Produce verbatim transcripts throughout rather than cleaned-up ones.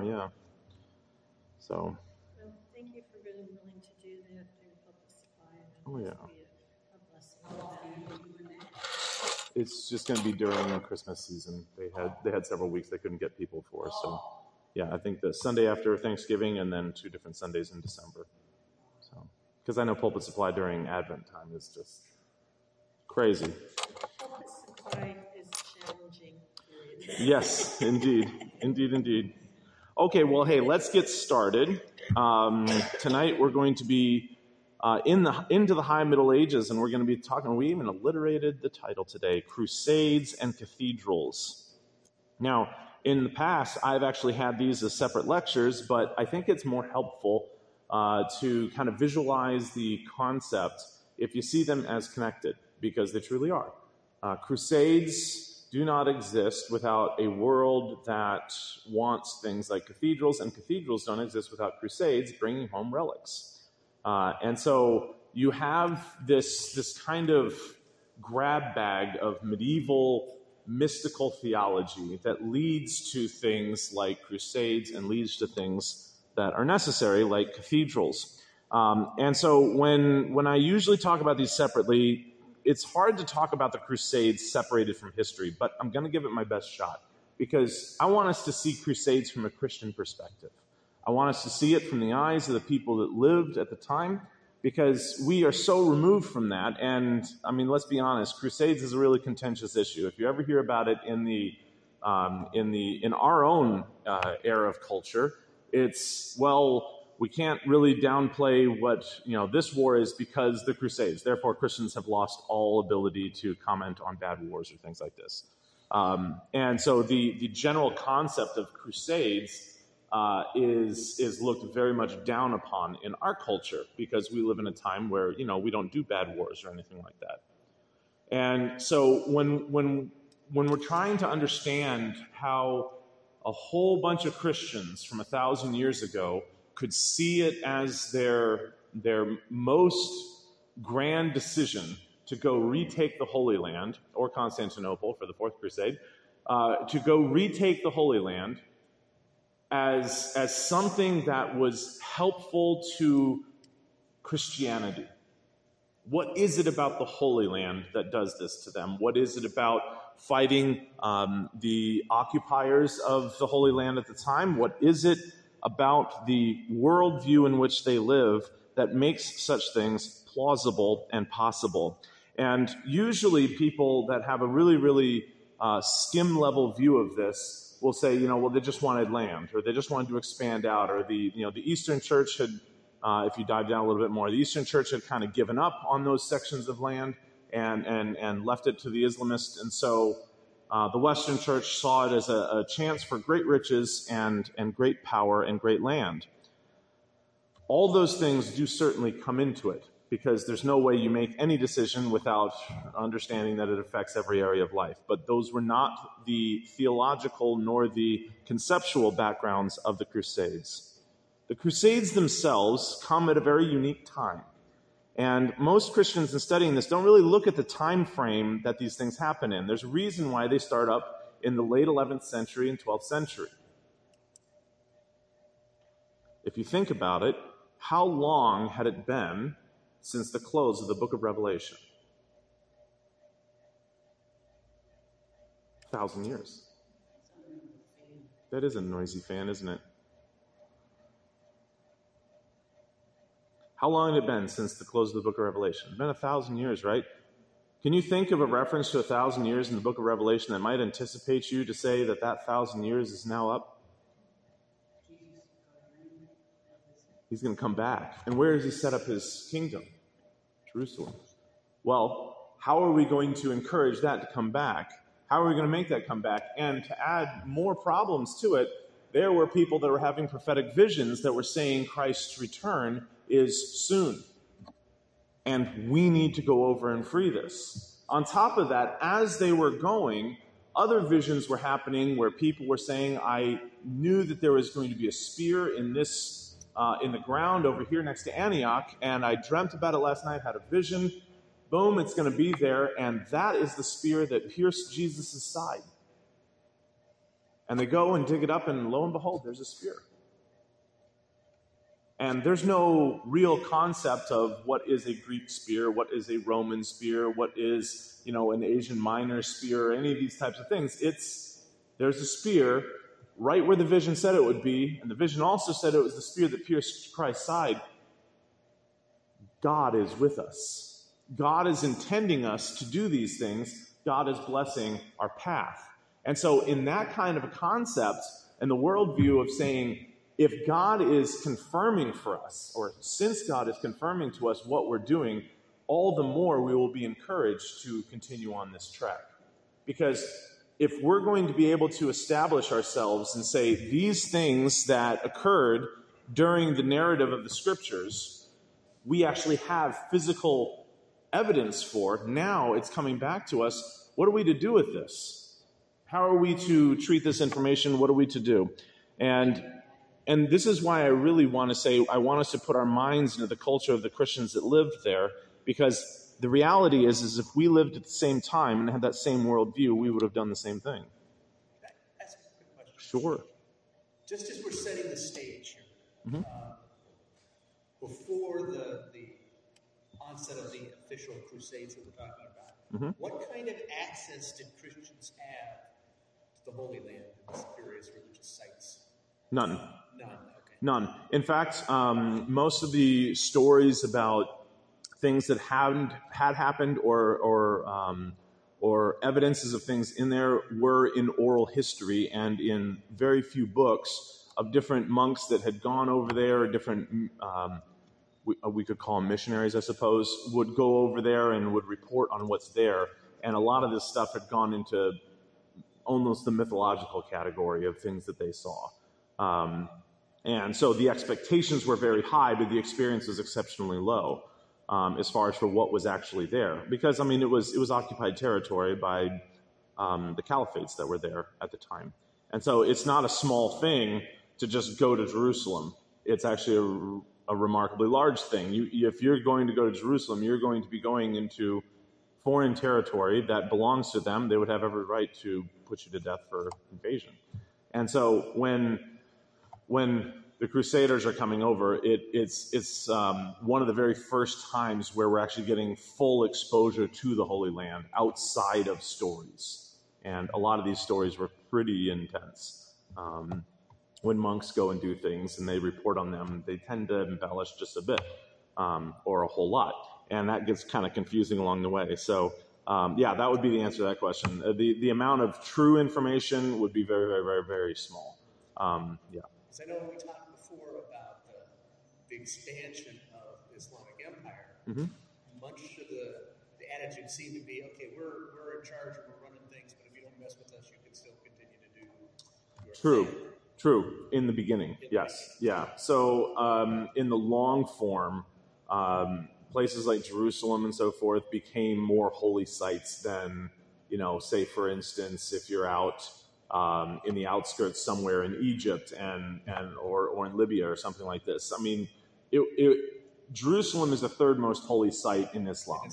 are, yeah. So. Well, thank you for being willing to do that through Public Supply. Oh, yeah. Be a, a blessing. It's just going to be during the Christmas season. They had they had several weeks they couldn't get people for. So, yeah, I think the Sunday after Thanksgiving and then two different Sundays in December. So, because I know Pulpit Supply during Advent time is just crazy. Pulpit Supply is challenging. Yes, indeed. Indeed, indeed. Okay, well, hey, let's get started. Um, tonight we're going to be uh, in the into the High Middle Ages, and we're going to be talking, we even alliterated the title today, Crusades and Cathedrals. Now, in the past, I've actually had these as separate lectures, but I think it's more helpful uh, to kind of visualize the concept if you see them as connected, because they truly are. Uh, crusades do not exist without a world that wants things like cathedrals, and cathedrals don't exist without crusades bringing home relics. Uh, and so you have this, this kind of grab bag of medieval mystical theology that leads to things like crusades and leads to things that are necessary, like cathedrals. Um, and so when, when I usually talk about these separately, it's hard to talk about the Crusades separated from history, but I'm going to give it my best shot because I want us to see Crusades from a Christian perspective. I want us to see it from the eyes of the people that lived at the time, because we are so removed from that. And, I mean, let's be honest, Crusades is a really contentious issue. If you ever hear about it in the um, in the in our own uh, era of culture, it's, well, we can't really downplay what, you know, this war is because the Crusades. Therefore, Christians have lost all ability to comment on bad wars or things like this. Um, and so the, the general concept of Crusades uh, is, is looked very much down upon in our culture because we live in a time where, you know, we don't do bad wars or anything like that. And so when, when, when we're trying to understand how a whole bunch of Christians from a thousand years ago could see it as their, their most grand decision to go retake the Holy Land, or Constantinople for the Fourth Crusade, uh, to go retake the Holy Land as, as something that was helpful to Christianity. What is it about the Holy Land that does this to them? What is it about fighting um, the occupiers of the Holy Land at the time? What is it about the worldview in which they live that makes such things plausible and possible? And usually people that have a really, really uh, skim-level view of this will say, you know, well, they just wanted land, or they just wanted to expand out, or the, you know, the Eastern Church had, uh, if you dive down a little bit more, the Eastern Church had kind of given up on those sections of land and, and, and left it to the Islamists. And so Uh, the Western Church saw it as a, a chance for great riches and, and great power and great land. All those things do certainly come into it, because there's no way you make any decision without understanding that it affects every area of life. But those were not the theological nor the conceptual backgrounds of the Crusades. The Crusades themselves come at a very unique time. And most Christians in studying this don't really look at the time frame that these things happen in. There's a reason why they start up in the late eleventh century and twelfth century. If you think about it, how long had it been since the close of the book of Revelation? A thousand years. That is a noisy fan, isn't it? How long had it been since the close of the book of Revelation? It's been a thousand years, right? Can you think of a reference to a thousand years in the book of Revelation that might anticipate you to say that that thousand years is now up? He's going to come back. And where does he set up his kingdom? Jerusalem. Well, how are we going to encourage that to come back? How are we going to make that come back? And to add more problems to it, there were people that were having prophetic visions that were saying Christ's return is soon. And we need to go over and free this. On top of that, as they were going, other visions were happening where people were saying, I knew that there was going to be a spear in this, uh, in the ground over here next to Antioch, and I dreamt about it last night, had a vision. Boom, it's going to be there, and that is the spear that pierced Jesus' side. And they go and dig it up, and lo and behold, there's a spear. And there's no real concept of what is a Greek spear, what is a Roman spear, what is, you know, an Asian Minor spear, or any of these types of things. It's, there's a spear right where the vision said it would be, and the vision also said it was the spear that pierced Christ's side. God is with us. God is intending us to do these things. God is blessing our path. And so in that kind of a concept, and the worldview of saying, if God is confirming for us, or since God is confirming to us what we're doing, all the more we will be encouraged to continue on this track. Because if we're going to be able to establish ourselves and say these things that occurred during the narrative of the scriptures, we actually have physical evidence for, now it's coming back to us, what are we to do with this? How are we to treat this information? What are we to do? And And this is why I really want to say, I want us to put our minds into the culture of the Christians that lived there, because the reality is, is if we lived at the same time and had that same worldview, we would have done the same thing. Can I ask a quick question? Sure. Just as we're setting the stage here, Mm-hmm. uh, before the, the onset of the official crusades that we're talking about, Mm-hmm. what kind of access did Christians have to the Holy Land and these various religious sites? None. None, okay. None. In fact, um, most of the stories about things that hadn't had happened or or um, or evidences of things in there were in oral history and in very few books of different monks that had gone over there, different um, we, we could call them missionaries, I suppose, would go over there and would report on what's there. And a lot of this stuff had gone into almost the mythological category of things that they saw. Um, and so the expectations were very high, but the experience was exceptionally low um, as far as for what was actually there. Because, I mean, it was it was occupied territory by um, the caliphates that were there at the time. And so it's not a small thing to just go to Jerusalem. It's actually a, a remarkably large thing. You, if you're going to go to Jerusalem, you're going to be going into foreign territory that belongs to them. They would have every right to put you to death for invasion. And so when when the Crusaders are coming over, it, it's it's um, one of the very first times where we're actually getting full exposure to the Holy Land outside of stories. And a lot of these stories were pretty intense. Um, when monks go and do things and they report on them, they tend to embellish just a bit um, or a whole lot. And that gets kind of confusing along the way. So, um, yeah, that would be the answer to that question. Uh, the, the amount of true information would be very, very, very, very small. Um, yeah. Because I know we talked before about the, the expansion of the Islamic Empire. Mm-hmm. Much of the, the attitude seemed to be, okay, we're we're in charge and we're running things, but if you don't mess with us, you can still continue to do your True. thing. True. In the beginning, In the yes. Yeah. So um, in the long form, um, places like Jerusalem and so forth became more holy sites than, you know, say, for instance, if you're out um, in the outskirts somewhere in Egypt and, and or, or in Libya or something like this. I mean, it, it, Jerusalem is the third most holy site in Islam.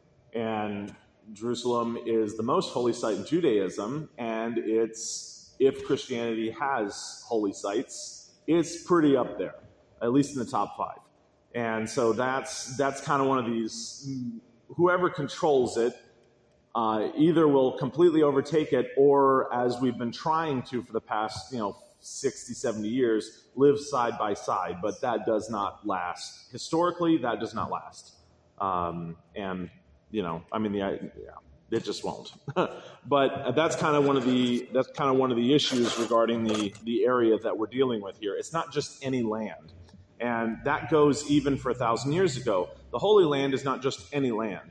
And Jerusalem is the most holy site in Judaism, and it's, if Christianity has holy sites, it's pretty up there, at least in the top five. And so that's that's kind of one of these, whoever controls it uh, either will completely overtake it, or, as we've been trying to for the past, you know, sixty, seventy years, live side by side. But that does not last. Historically, that does not last. Um, and, you know, I mean, the yeah. It just won't. But that's kind of one of the that's kind of one of the issues regarding the the area that we're dealing with here. It's not just any land, and that goes even for a thousand years ago. The Holy Land is not just any land.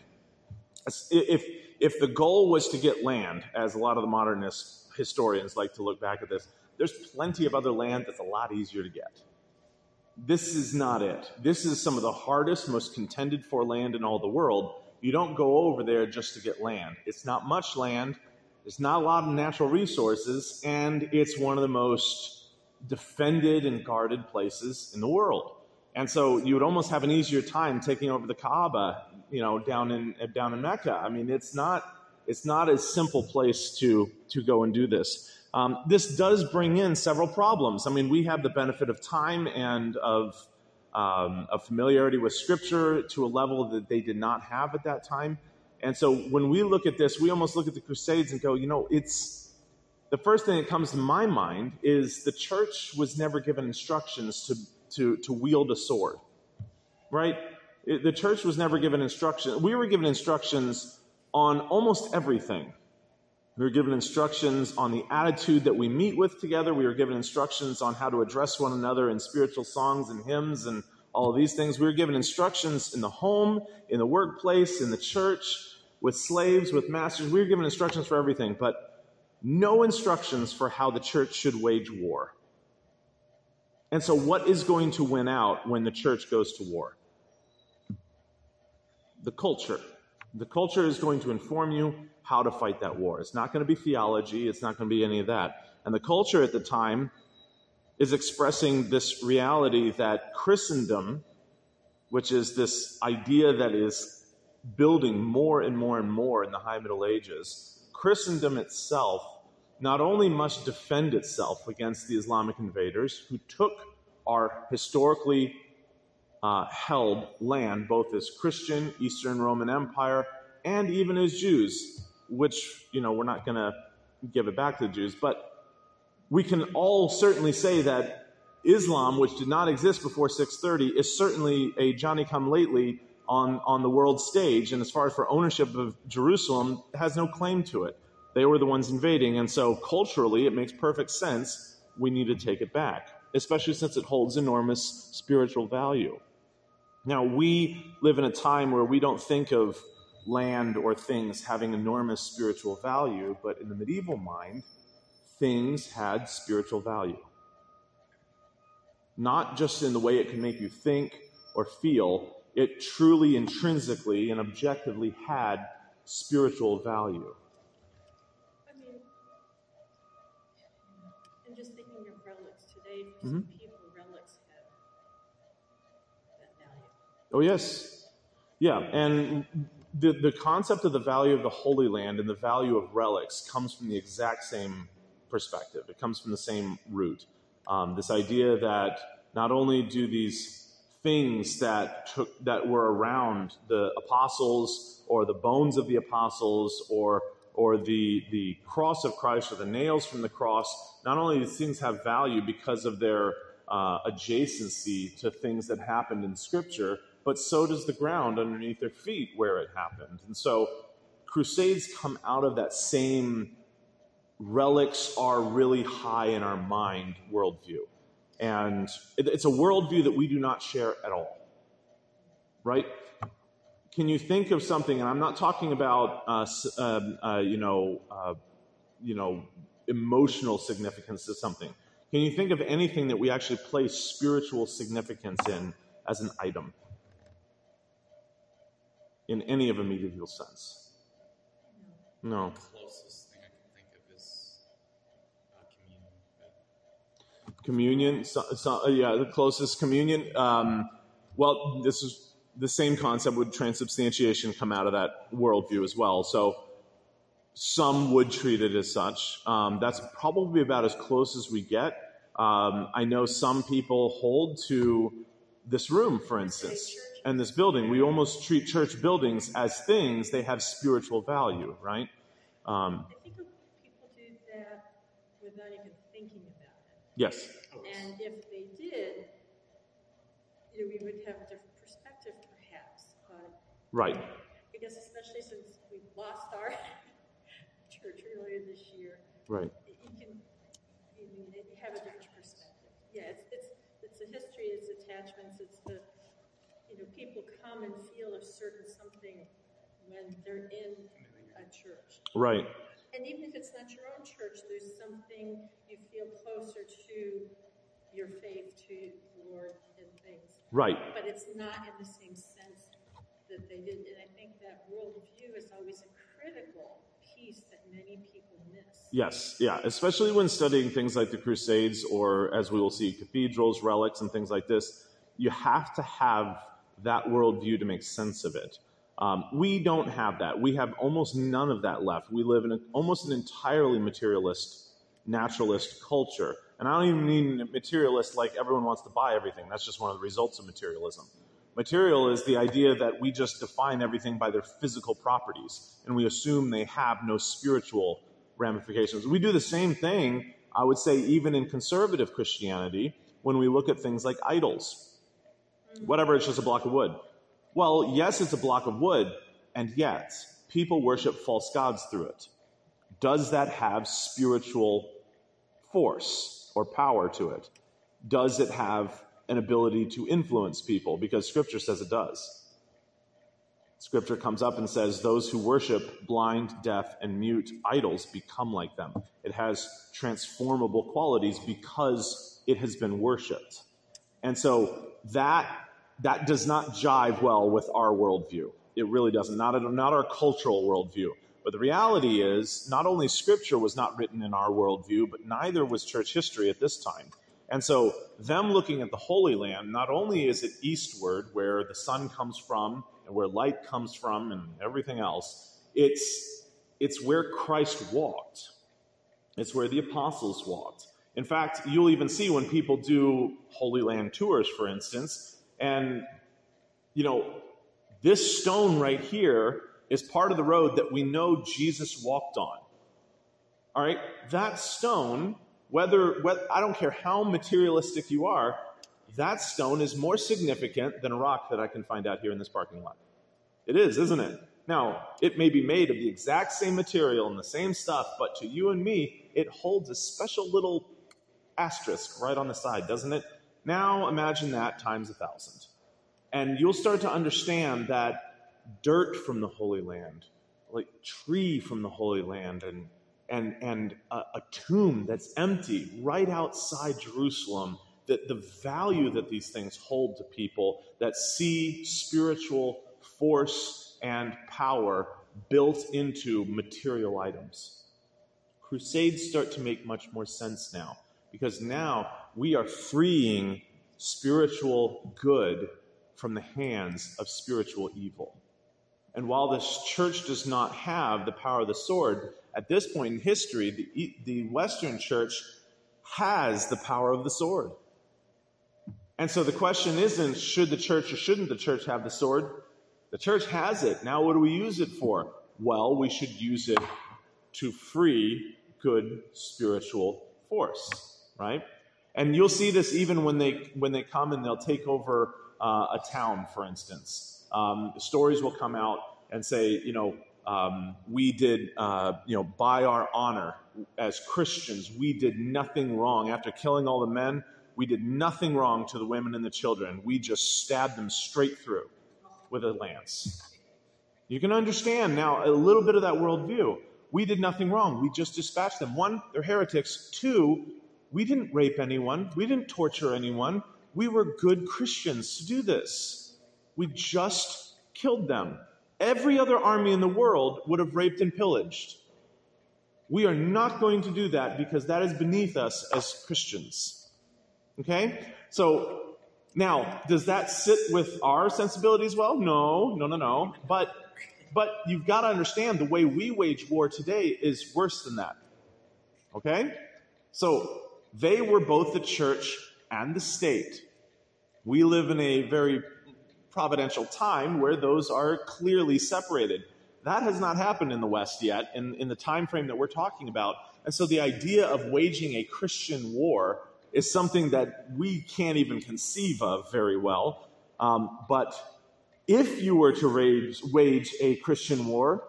If if the goal was to get land, as a lot of the modernist historians like to look back at this, there's plenty of other land that's a lot easier to get. This is not it. This is some of the hardest, most contended for land in all the world. You don't go over there just to get land. It's not much land. There's not a lot of natural resources, and it's one of the most defended and guarded places in the world. And so you would almost have an easier time taking over the Kaaba, you know, down in down in Mecca. I mean, it's not it's not a simple place to to go and do this. Um, this does bring in several problems. I mean, we have the benefit of time and of, um, of familiarity with Scripture to a level that they did not have at that time. And so when we look at this, we almost look at the Crusades and go, you know, it's the first thing that comes to my mind is the church was never given instructions to, to, to wield a sword, right? It, the church was never given instructions. We were given instructions on almost everything. We were given instructions on the attitude that we meet with together. We were given instructions on how to address one another in spiritual songs and hymns and all of these things. We were given instructions in the home, in the workplace, in the church, with slaves, with masters. We were given instructions for everything, but no instructions for how the church should wage war. And so what is going to win out when the church goes to war? The culture. The culture is going to inform you how to fight that war. It's not going to be theology. It's not going to be any of that. And the culture at the time is expressing this reality that Christendom, which is this idea that is building more and more and more in the High Middle Ages, Christendom itself not only must defend itself against the Islamic invaders who took our historically uh, held land, both as Christian, Eastern Roman Empire, and even as Jews, which, you know, we're not going to give it back to the Jews, but we can all certainly say that Islam, which did not exist before six thirty, is certainly a Johnny-come-lately on, on the world stage. And as far as for ownership of Jerusalem, has no claim to it. They were the ones invading. And so culturally, it makes perfect sense. We need to take it back, especially since it holds enormous spiritual value. Now, we live in a time where we don't think of land or things having enormous spiritual value, but in the medieval mind, things had spiritual value. Not just in the way it can make you think or feel, it truly intrinsically and objectively had spiritual value. I mean, and just thinking of relics today, for Mm-hmm. some people, relics have that value. Oh, yes. Yeah, and the, the concept of the value of the Holy Land and the value of relics comes from the exact same perspective. It comes from the same root. Um, this idea that not only do these things that took that were around the apostles or the bones of the apostles or or the the cross of Christ or the nails from the cross, not only do these things have value because of their uh, adjacency to things that happened in Scripture, but so does the ground underneath their feet where it happened. And so Crusades come out of that same relics are really high in our mind worldview. And it, it's a worldview that we do not share at all. Right? Can you think of something, and I'm not talking about, uh, uh, uh, you know, uh, you know, emotional significance to something. Can you think of anything that we actually place spiritual significance in as an item? In any of a medieval sense? No. The closest thing I can think of is uh, communion. Communion, so, so, yeah, the closest communion. Um, well, this is the same concept. Would transubstantiation come out of that worldview as well? So some would treat it as such. Um, that's probably about as close as we get. Um, I know some people hold to this room, for instance, and this building. We almost treat church buildings as things. They have spiritual value, right? Um, I think people do that without even thinking about it. yes. And if they did, you know, we would have a different perspective, perhaps. But Right. I guess especially since we've lost our church earlier this year, Right. you can you mean, you have a different perspective. Yeah, it's it's it's the history, it's attachments, it's the you know people come and feel a certain something when they're in a church. Right. And even if it's not your own church, there's something you feel closer to your faith, to the Lord and things. Right. But it's not in the same sense that they did. And I think that worldview is always a critical piece that many people miss. Yes, yeah, especially when studying things like the Crusades or, as we will see, cathedrals, relics, and things like this. You have to have that worldview to make sense of it. Um, we don't have that. We have almost none of that left. We live in a, almost an entirely materialist naturalist culture. And I don't even mean materialist like everyone wants to buy everything. That's just one of the results of materialism. Material is the idea that we just define everything by their physical properties, and we assume they have no spiritual ramifications. We do the same thing, I would say, even in conservative Christianity, when we look at things like idols. Whatever, it's just a block of wood. Well, yes, it's a block of wood, and yet people worship false gods through it. Does that have spiritual force or power to it? Does it have an ability to influence people? Because Scripture says it does. Scripture comes up and says those who worship blind, deaf, and mute idols become like them. It has transformable qualities because it has been worshipped. And so that that does not jive well with our worldview. It really doesn't. Not, not our cultural worldview. But the reality is, not only Scripture was not written in our worldview, but neither was church history at this time. And so them looking at the Holy Land, not only is it eastward, where the sun comes from and where light comes from and everything else, it's, it's where Christ walked. It's where the apostles walked. In fact, you'll even see when people do Holy Land tours, for instance, and, you know, this stone right here is part of the road that we know Jesus walked on. All right? That stone, whether, whether I don't care how materialistic you are, that stone is more significant than a rock that I can find out here in this parking lot. It is, isn't it? Now, it may be made of the exact same material and the same stuff, but to you and me, it holds a special little asterisk right on the side, doesn't it? Now imagine that times a thousand. And you'll start to understand that dirt from the Holy Land, like tree from the Holy Land, and and and a, a tomb that's empty right outside Jerusalem, that the value that these things hold to people that see spiritual force and power built into material items. Crusades start to make much more sense now, because now we are freeing spiritual good from the hands of spiritual evil. And while this church does not have the power of the sword, at this point in history, the, the Western church has the power of the sword. And so the question isn't, should the church or shouldn't the church have the sword? The church has it. Now what do we use it for? Well, we should use it to free good spiritual force, right? And you'll see this even when they when they come and they'll take over uh, a town, for instance. Um, stories will come out and say, you know, um, we did, uh, you know, by our honor as Christians, we did nothing wrong. After killing all the men, we did nothing wrong to the women and the children. We just stabbed them straight through with a lance. You can understand now a little bit of that worldview. We did nothing wrong. We just dispatched them. One, they're heretics. Two, we didn't rape anyone. We didn't torture anyone. We were good Christians to do this. We just killed them. Every other army in the world would have raped and pillaged. We are not going to do that because that is beneath us as Christians. Okay? So, now, does that sit with our sensibilities well? No, no, no, no. But, but you've got to understand the way we wage war today is worse than that. Okay? So, they were both the church and the state. We live in a very providential time where those are clearly separated. That has not happened in the West yet, in, in the time frame that we're talking about. And so the idea of waging a Christian war is something that we can't even conceive of very well. Um, but if you were to wage, wage a Christian war,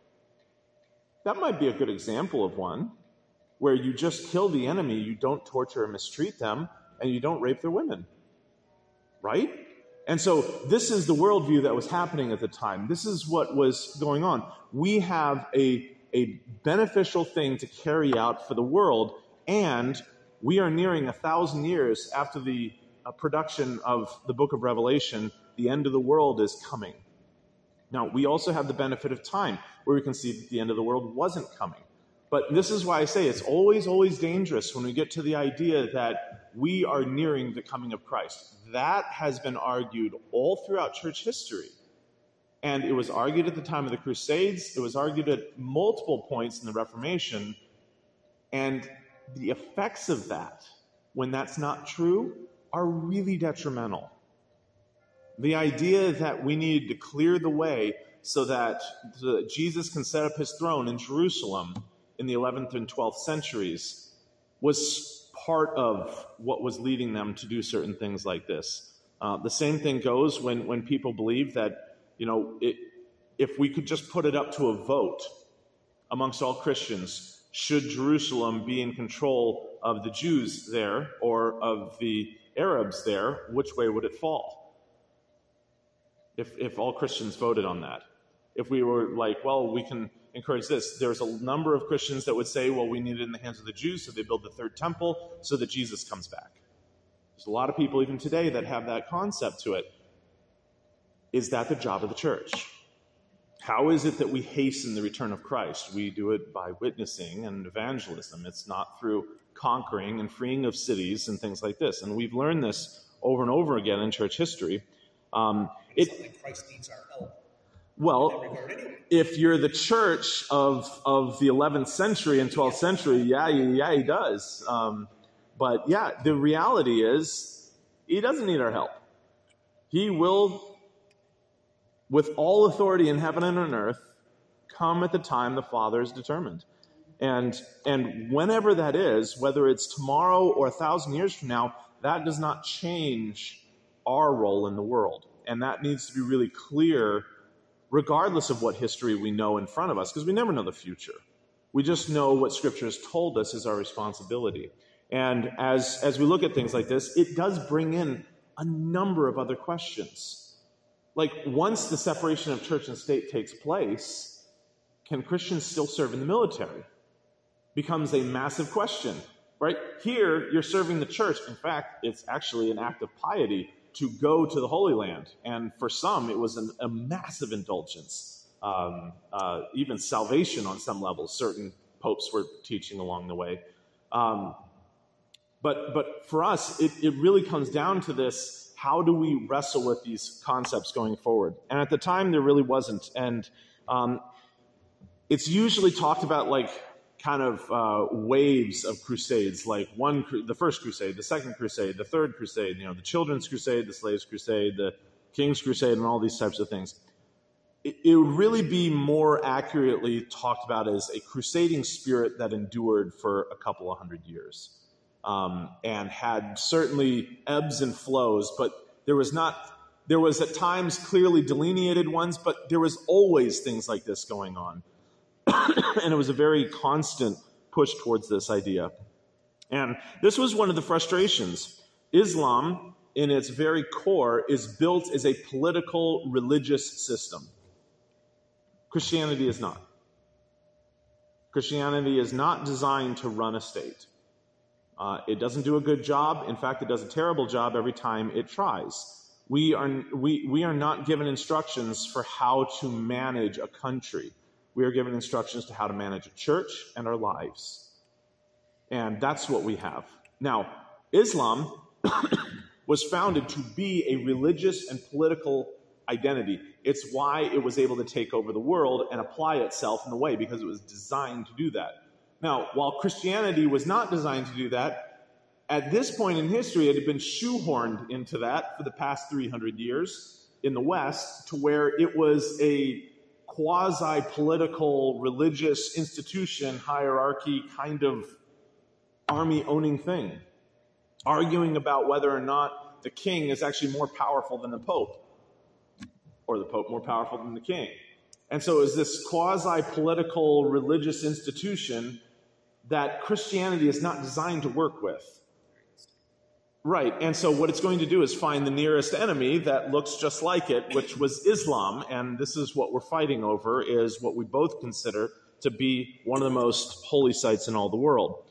that might be a good example of one, where you just kill the enemy, you don't torture or mistreat them, and you don't rape their women. Right? And so this is the worldview that was happening at the time. This is what was going on. We have a, a beneficial thing to carry out for the world, and we are nearing a thousand years after the uh, production of the book of Revelation. The end of the world is coming. Now, we also have the benefit of time, where we can see that the end of the world wasn't coming. But this is why I say it's always, always dangerous when we get to the idea that we are nearing the coming of Christ. That has been argued all throughout church history. And it was argued at the time of the Crusades. It was argued at multiple points in the Reformation. And the effects of that, when that's not true, are really detrimental. The idea that we needed to clear the way so that the, Jesus can set up his throne in Jerusalem in the eleventh and twelfth centuries was part of what was leading them to do certain things like this. Uh, the same thing goes when, when people believe that, you know, it, if we could just put it up to a vote amongst all Christians, should Jerusalem be in control of the Jews there or of the Arabs there, which way would it fall? If, if all Christians voted on that. If we were like, well, we can encourage this. There's a number of Christians that would say, well, we need it in the hands of the Jews, so they build the third temple so that Jesus comes back. There's a lot of people even today that have that concept to it. Is that the job of the church? How is it that we hasten the return of Christ? We do it by witnessing and evangelism. It's not through conquering and freeing of cities and things like this. And we've learned this over and over again in church history. Um, It's it, not like Christ needs our help. well, in that regard anyway. if you're the church of of the eleventh century and twelfth century, yeah, yeah, he does. Um, but yeah, the reality is he doesn't need our help. He will, with all authority in heaven and on earth, come at the time the Father is determined. And and whenever that is, whether it's tomorrow or a thousand years from now, that does not change our role in the world. And that needs to be really clear, regardless of what history we know in front of us, because we never know the future. We just know what Scripture has told us is our responsibility. And as, as we look at things like this, it does bring in a number of other questions. Like, once the separation of church and state takes place, can Christians still serve in the military? Becomes a massive question, right? Here, you're serving the church. In fact, it's actually an act of piety to go to the Holy Land. And for some, it was an, a massive indulgence. Um, uh, even salvation on some levels, certain popes were teaching along the way. Um, but, but for us, it, it really comes down to this: how do we wrestle with these concepts going forward? And at the time, there really wasn't. And um, it's usually talked about like kind of uh, waves of crusades, like one, the first crusade, the second crusade, the third crusade, you know, the children's crusade, the slaves crusade, the king's crusade, and all these types of things. It, it would really be more accurately talked about as a crusading spirit that endured for a couple of hundred years, um, and had certainly ebbs and flows, but there was not, there was at times clearly delineated ones, but there was always things like this going on. And it was a very constant push towards this idea. And this was one of the frustrations. Islam, in its very core, is built as a political, religious system. Christianity is not. Christianity is not designed to run a state. Uh, it doesn't do a good job. In fact, it does a terrible job every time it tries. We are, we, we are not given instructions for how to manage a country. We are given instructions to how to manage a church and our lives. And that's what we have. Now, Islam was founded to be a religious and political identity. It's why it was able to take over the world and apply itself in the way, because it was designed to do that. Now, while Christianity was not designed to do that, at this point in history, it had been shoehorned into that for the past three hundred years in the West, to where it was a quasi-political, religious institution, hierarchy, kind of army-owning thing, arguing about whether or not the king is actually more powerful than the pope, or the pope more powerful than the king. And so it was this quasi-political, religious institution that Christianity is not designed to work with. Right, and so what it's going to do is find the nearest enemy that looks just like it, which was Islam, and this is what we're fighting over, is what we both consider to be one of the most holy sites in all the world.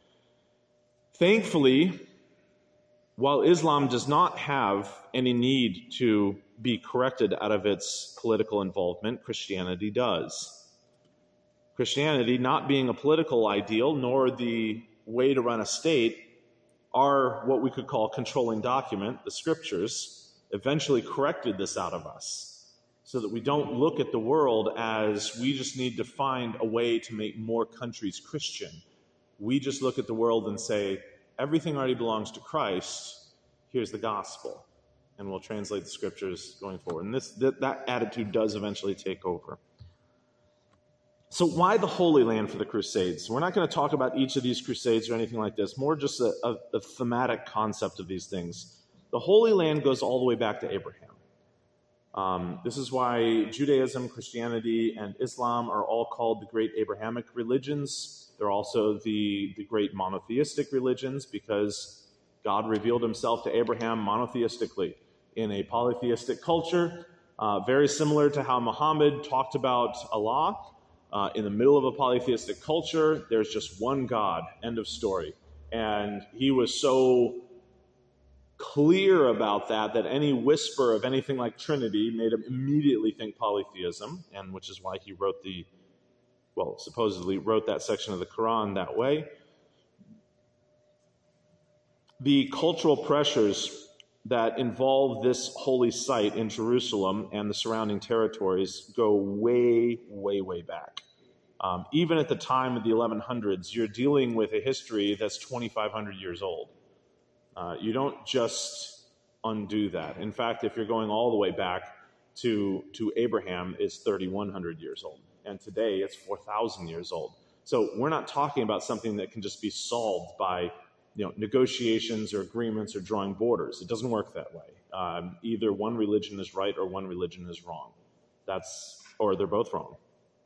Thankfully, while Islam does not have any need to be corrected out of its political involvement, Christianity does. Christianity, not being a political ideal, nor the way to run a state, are what we could call controlling document, the Scriptures, eventually corrected this out of us so that we don't look at the world as we just need to find a way to make more countries Christian. We just look at the world and say, everything already belongs to Christ. Here's the gospel. And we'll translate the scriptures going forward. And this that, that attitude does eventually take over. So why the Holy Land for the Crusades? We're not going to talk about each of these crusades or anything like this, more just a, a, a thematic concept of these things. The Holy Land goes all the way back to Abraham. Um, this is why Judaism, Christianity, and Islam are all called the great Abrahamic religions. They're also the, the great monotheistic religions because God revealed himself to Abraham monotheistically in a polytheistic culture, uh, very similar to how Muhammad talked about Allah. Uh, in the middle of a polytheistic culture, there's just one God, end of story. And he was so clear about that that any whisper of anything like Trinity made him immediately think polytheism, and which is why he wrote the, well, supposedly wrote that section of the Quran that way. The cultural pressures that involve this holy site in Jerusalem and the surrounding territories go way, way, way back. Um, even at the time of the eleven hundreds, you're dealing with a history that's twenty-five hundred years old. Uh, you don't just undo that. In fact, if you're going all the way back to, to Abraham, it's thirty-one hundred years old. And today, it's four thousand years old. So we're not talking about something that can just be solved by you know, negotiations or agreements or drawing borders. It doesn't work that way. Um, either one religion is right or one religion is wrong. That's, or they're both wrong.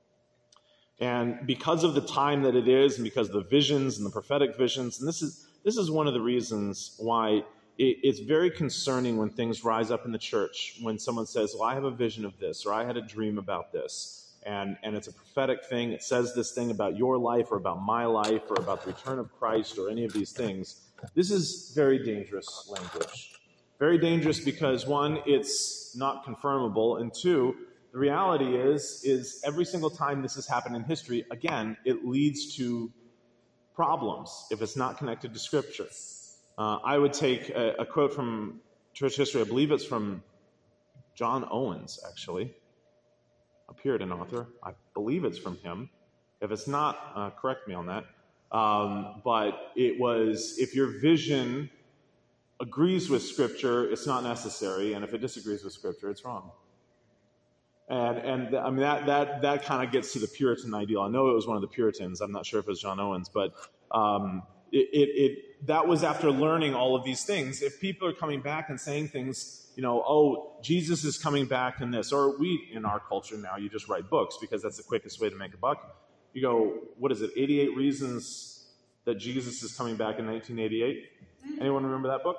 And because of the time that it is, and because of the visions and the prophetic visions, and this is this is one of the reasons why it, it's very concerning when things rise up in the church, when someone says, well, I have a vision of this, or I had a dream about this, and, and it's a prophetic thing, it says this thing about your life, or about my life, or about the return of Christ, or any of these things. This is very dangerous language. Very dangerous because, one, it's not confirmable, and two, the reality is, is every single time this has happened in history, again, it leads to problems if it's not connected to Scripture. Uh, I would take a, a quote from church history. I believe it's from John Owens, actually, a Puritan author. I believe it's from him. If it's not, uh, correct me on that. Um, but it was, if your vision agrees with Scripture, it's not necessary, and if it disagrees with Scripture, it's wrong. And, and I mean, that, that, that kind of gets to the Puritan ideal. I know it was one of the Puritans. I'm not sure if it was John Owens, but um, it, it, it, that was after learning all of these things. If people are coming back and saying things, you know, oh, Jesus is coming back in this, or we, in our culture now, you just write books because that's the quickest way to make a buck. You go, what is it, eighty-eight Reasons that Jesus is coming back in nineteen eighty-eight? Anyone remember that book?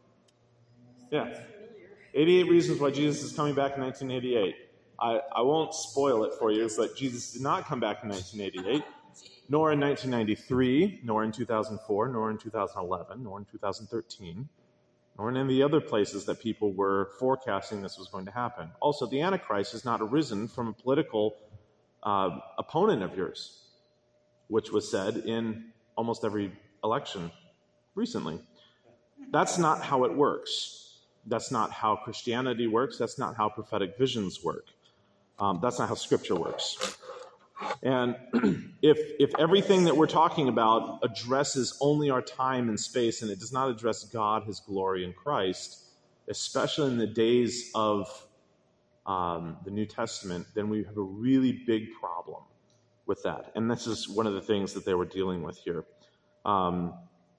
Yeah. eighty-eight Reasons Why Jesus is Coming Back in nineteen eighty-eight. I, I won't spoil it for you, but Jesus did not come back in nineteen eighty-eight, nor in nineteen ninety-three, nor in two thousand four, nor in two thousand eleven, nor in two thousand thirteen, nor in any of the other places that people were forecasting this was going to happen. Also, the Antichrist has not arisen from a political uh, opponent of yours, which was said in almost every election recently. That's not how it works. That's not how Christianity works. That's not how prophetic visions work. Um, that's not how Scripture works. And if if everything that we're talking about addresses only our time and space, and it does not address God, His glory, and Christ, especially in the days of um, the New Testament, then we have a really big problem with that. And this is one of the things that they were dealing with here. Um,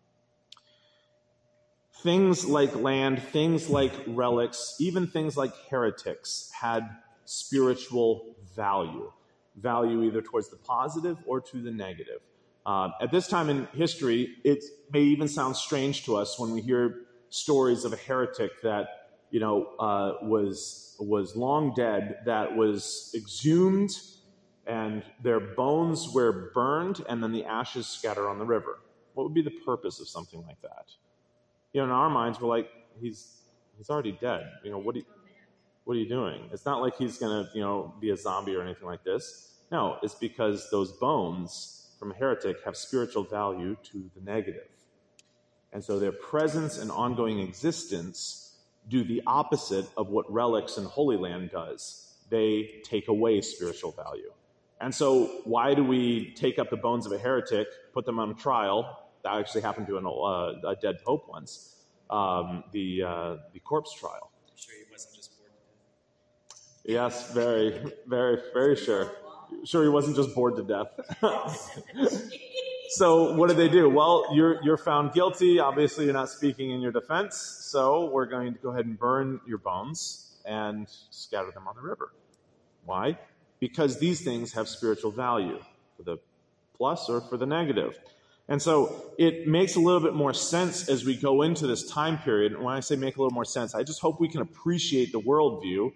things like land, things like relics, even things like heretics had spiritual value. Value either towards the positive or to the negative. Uh, at this time in history, it may even sound strange to us when we hear stories of a heretic that, you know, uh, was was long dead, that was exhumed, and their bones were burned, and then the ashes scattered on the river. What would be the purpose of something like that? You know, in our minds, we're like, he's he's already dead. You know, what do you, what are you doing? It's not like he's going to, you know, be a zombie or anything like this. No, it's because those bones from a heretic have spiritual value to the negative. And so their presence and ongoing existence do the opposite of what relics and Holy Land does. They take away spiritual value. And so why do we take up the bones of a heretic, put them on trial? That actually happened to an, uh, a dead pope once, um, the, uh, the corpse trial. I'm sure he wasn't just bored to death. Yes, very, very, very sure. Sure he wasn't just bored to death. So what did they do? Well, you're, you're found guilty. Obviously, you're not speaking in your defense. So we're going to go ahead and burn your bones and scatter them on the river. Why? Because these things have spiritual value, for the plus or for the negative. And so it makes a little bit more sense as we go into this time period. And when I say make a little more sense, I just hope we can appreciate the worldview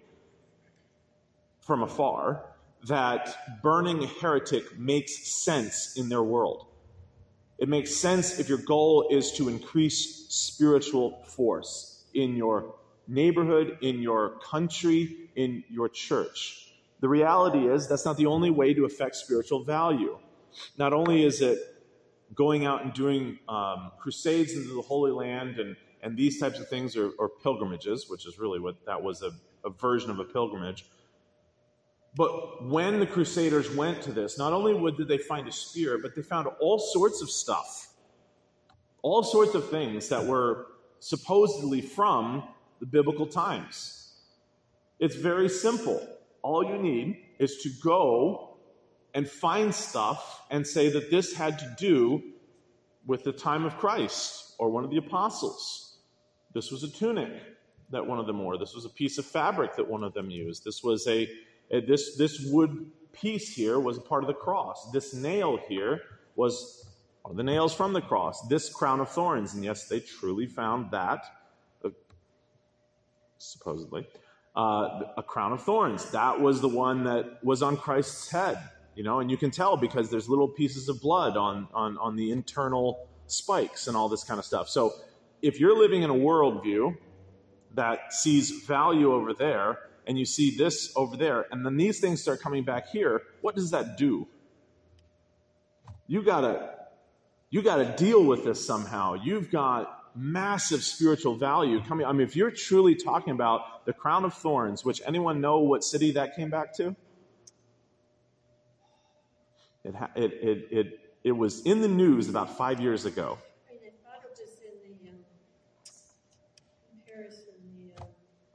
from afar, that burning a heretic makes sense in their world. It makes sense if your goal is to increase spiritual force in your neighborhood, in your country, in your church. The reality is that's not the only way to affect spiritual value. Not only is it going out and doing um, crusades into the Holy Land and, and these types of things, or, or pilgrimages, which is really what that was, a, a version of a pilgrimage. But when the Crusaders went to this, not only did they find a spear, but they found all sorts of stuff, all sorts of things that were supposedly from the biblical times. It's very simple. All you need is to go and find stuff and say that this had to do with the time of Christ or one of the apostles. This was a tunic that one of them wore. This was a piece of fabric that one of them used. This was a This, this wood piece here was a part of the cross. This nail here was one of the nails from the cross. This crown of thorns, and yes, they truly found that, uh, supposedly, uh, a crown of thorns. That was the one that was on Christ's head, you know, and you can tell because there's little pieces of blood on, on, on the internal spikes and all this kind of stuff. So if you're living in a worldview that sees value over there, and you see this over there, and then these things start coming back here, what does that do? You gotta, you gotta deal with this somehow. You've got massive spiritual value coming. I mean, if you're truly talking about the crown of thorns, which anyone know what city that came back to? It, it, it, it, it was in the news about five years ago. I mean, I thought it was in the, um, in Paris, in the, uh,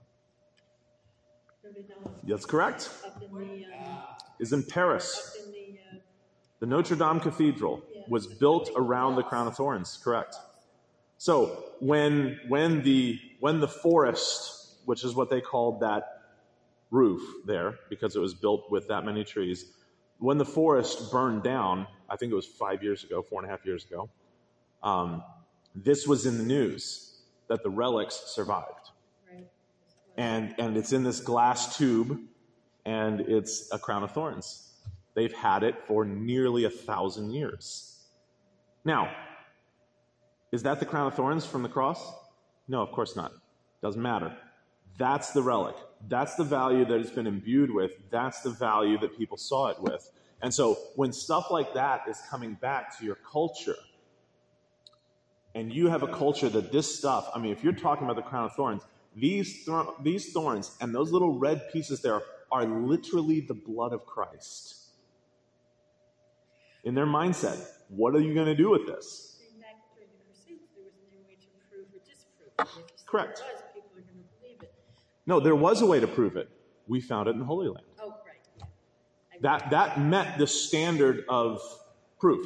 That's correct. Up in the, um, Is in Paris. up in the, uh, The Notre Dame Cathedral was built around the crown of thorns. Correct. So when when the when the forest, which is what they called that roof there, because it was built with that many trees, when the forest burned down, I think it was five years ago, four and a half years ago, um, this was in the news that the relics survived. right. And and it's in this glass tube, and it's a crown of thorns. They've had it for nearly a thousand years. Now, is that the crown of thorns from the cross? No, of course not. Doesn't matter. That's the relic. That's the value that it's been imbued with. That's the value that people saw it with. And so when stuff like that is coming back to your culture, and you have a culture that this stuff, I mean, if you're talking about the crown of thorns, these, thro- these thorns and those little red pieces there are literally the blood of Christ. In their mindset, what are you going to do with this? I mean, back during the Crusades, there was no way to prove or disprove it. If you say Correct. It was, people are going to believe it. No, there was a way to prove it. We found it in the Holy Land. Oh, right. Yeah. I That, that met the standard of proof.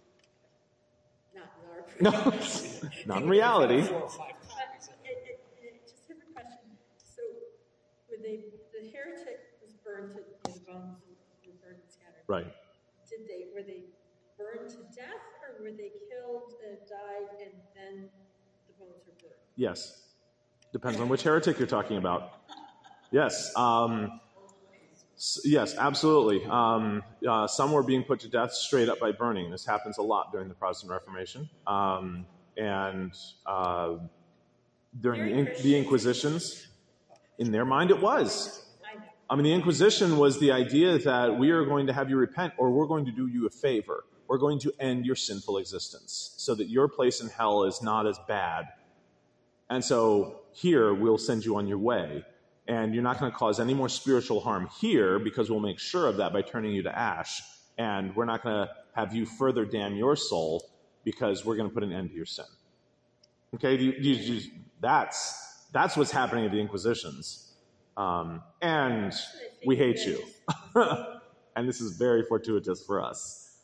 Not in our proof. No, not in reality. Four or five Uh, copies. it, it, it, just have a question. So, were they, the heretic was burned to, his bones were burned and scattered. Right. Did they, were they burned to death, or were they killed and died and then the bones were burned? Yes. Depends on which heretic you're talking about. Yes. Um, s- yes, absolutely. Um, uh, some were being put to death straight up by burning. This happens a lot during the Protestant Reformation. Um, and uh, during the, in- the Inquisitions, in their mind it was. I know. I mean, the Inquisition was the idea that we are going to have you repent, or we're going to do you a favor. We're going to end your sinful existence so that your place in hell is not as bad. And so here, we'll send you on your way. And you're not going to cause any more spiritual harm here because we'll make sure of that by turning you to ash. And we're not going to have you further damn your soul because we're going to put an end to your sin. Okay, you, you, you, that's that's what's happening at the Inquisitions. Um, and we hate you. And this is very fortuitous for us.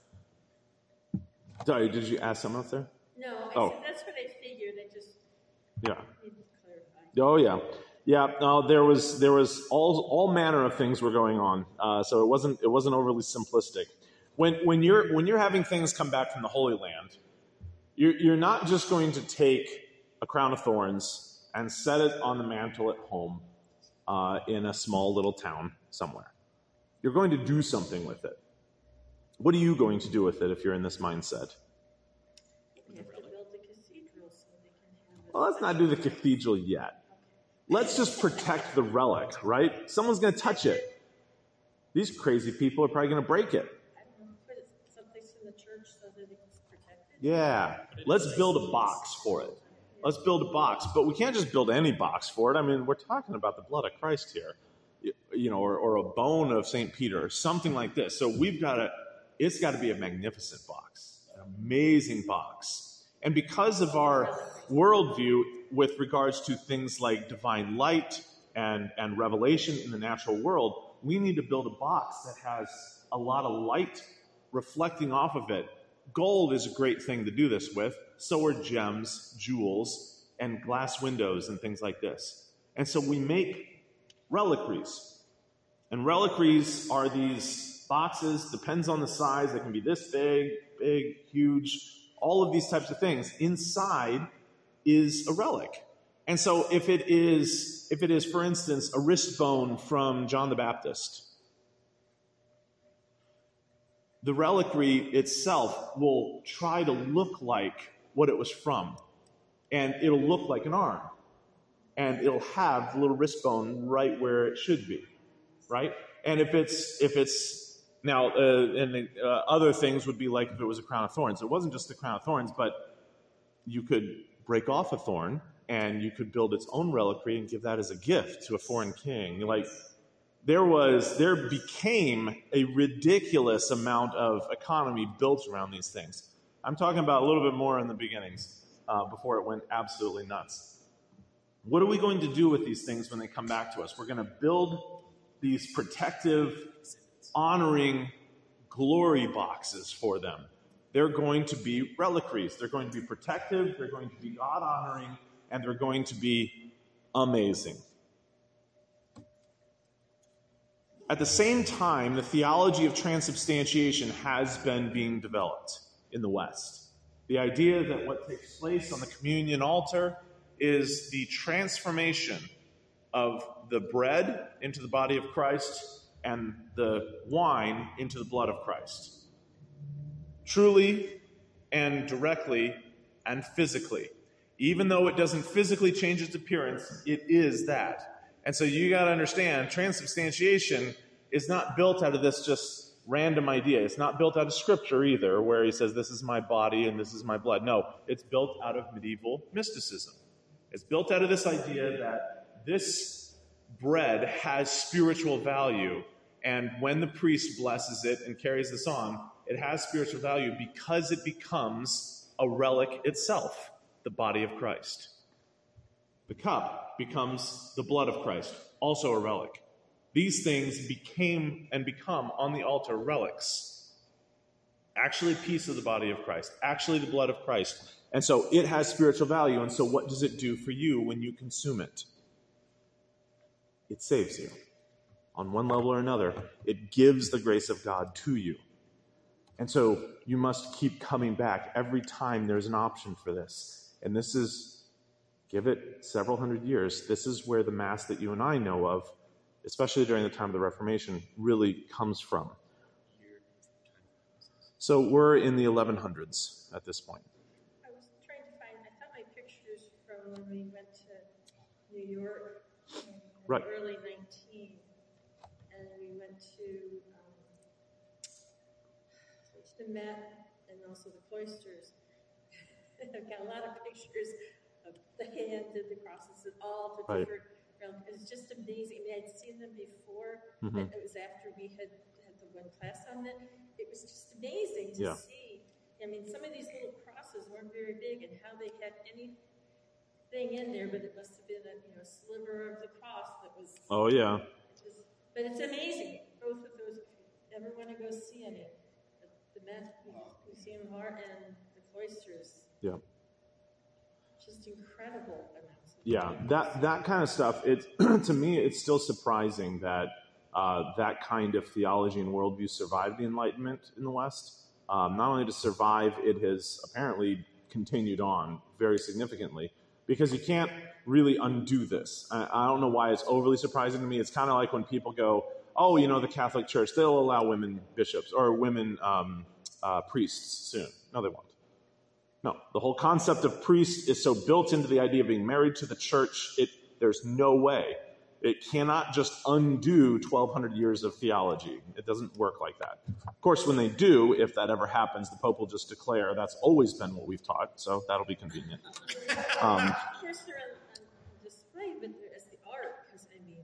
Sorry, did you ask something else there? No, I Oh. said that's what I figured. I just Yeah. need to clarify. Oh yeah, yeah. No, there was there was all all manner of things were going on. Uh, so it wasn't it wasn't overly simplistic. When when you're when you're having things come back from the Holy Land, you're you're not just going to take a crown of thorns and set it on the mantle at home uh, in a small little town somewhere. You're going to do something with it. What are you going to do with it if you're in this mindset? We have to build a cathedral so they can have. Well, let's not do the cathedral yet. Let's just protect the relic, right? Someone's going to touch it. These crazy people are probably going to break it. I don't know, put it someplace in the church so that it's protected. Yeah. Let's build a box for it. Let's build a box. But we can't just build any box for it. I mean, we're talking about the blood of Christ here, you know, or, or a bone of Saint Peter or something like this. So we've got to, it's got to be a magnificent box, an amazing box. And because of our worldview with regards to things like divine light and, and revelation in the natural world, we need to build a box that has a lot of light reflecting off of it. Gold is a great thing to do this with. So are gems, jewels, and glass windows and things like this. And so we make reliquaries. And reliquaries are these boxes, depends on the size. They can be this big, big, huge, all of these types of things. Inside is a relic. And so if it is, if it is, for instance, a wrist bone from John the Baptist, the reliquary itself will try to look like what it was from. And it'll look like an arm. And it'll have the little wrist bone right where it should be, right? And if it's, if it's now, uh, and the, uh, other things would be like if it was a crown of thorns. It wasn't just a crown of thorns, but you could break off a thorn and you could build its own reliquary and give that as a gift to a foreign king. Like, there was, there became a ridiculous amount of economy built around these things. I'm talking about a little bit more in the beginnings, uh, before it went absolutely nuts. What are we going to do with these things when they come back to us? We're going to build these protective, honoring glory boxes for them. They're going to be reliquaries. They're going to be protective, they're going to be God-honoring, and they're going to be amazing. At the same time, the theology of transubstantiation has been being developed in the West. The idea that what takes place on the communion altar is the transformation of the bread into the body of Christ and the wine into the blood of Christ. Truly and directly and physically. Even though it doesn't physically change its appearance, it is that. And so you got to understand, transubstantiation is not built out of this just random idea. It's not built out of Scripture either, where he says, this is my body and this is my blood. No, it's built out of medieval mysticism. It's built out of this idea that this bread has spiritual value, and when the priest blesses it and carries this on, it has spiritual value because it becomes a relic itself, the body of Christ. The cup becomes the blood of Christ, also a relic. These things became and become on the altar relics. Actually a piece of the body of Christ, actually the blood of Christ. And so it has spiritual value. And so what does it do for you when you consume it? It saves you. On one level or another, it gives the grace of God to you. And so you must keep coming back every time there's an option for this. And this is, give it several hundred years, this is where the Mass that you and I know of, especially during the time of the Reformation, really comes from. So we're in the eleven hundreds at this point. I was trying to find, I thought my pictures from when we went to New York in Right. the early nineteen, and we went to um, the Met and also the cloisters. I've got a lot of pictures of the hand and the crosses and all the Right. different, it's just amazing. I mean, I'd seen them before, Mhm. but it was after we had had the one class on it. It was just amazing to Yeah. see. I mean, some of these little crosses weren't very big, and how they had anything in there, but it must have been a you know sliver of the cross that was. Oh, yeah. Just, but it's amazing. Both of those, if you ever want to go see any, the, the Met Museum of Art and the cloisters. Yeah. Just incredible amounts. Of Yeah, that that kind of stuff. It to me, it's still surprising that uh, that kind of theology and worldview survived the Enlightenment in the West. Um, not only to survive, it has apparently continued on very significantly, because you can't really undo this. I, I don't know why it's overly surprising to me. It's kind of like when people go, "Oh, you know, the Catholic Church, they'll allow women bishops or women um, uh, priests soon." No, they won't. No, the whole concept of priest is so built into the idea of being married to the church, it, there's no way. It cannot just undo twelve hundred years of theology. It doesn't work like that. Of course, when they do, if that ever happens, the Pope will just declare that's always been what we've taught, so that'll be convenient. Um, of course, they're on, on display, but they're as the art, because I mean,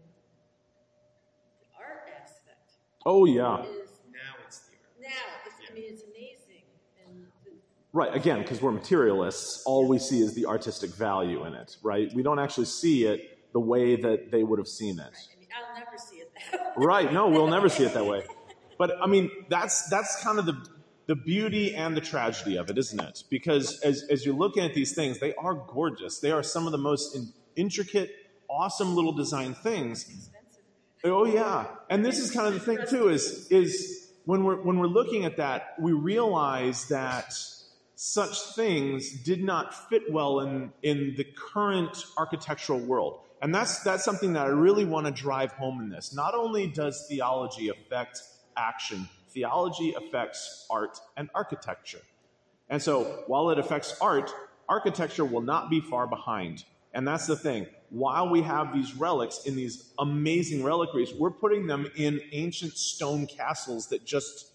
the art aspect oh, yeah. is Now it's the art. now. It's, I mean, it's amazing, and the, Right, again, because we're materialists, all we see is the artistic value in it, right? We don't actually see it the way that they would have seen it. I mean, I'll never see it that way. Right, no, we'll never see it that way. But, I mean, that's that's kind of the the beauty and the tragedy of it, isn't it? Because as, as you're looking at these things, they are gorgeous. They are some of the most in, intricate, awesome little design things. Expensive. Oh, yeah. And this is kind of the thing, too, is, is when we're when we're looking at that, we realize that such things did not fit well in, in the current architectural world. And that's that's something that I really want to drive home in this. Not only does theology affect action, theology affects art and architecture. And so while it affects art, architecture will not be far behind. And that's the thing. While we have these relics in these amazing reliquaries, we're putting them in ancient stone castles that just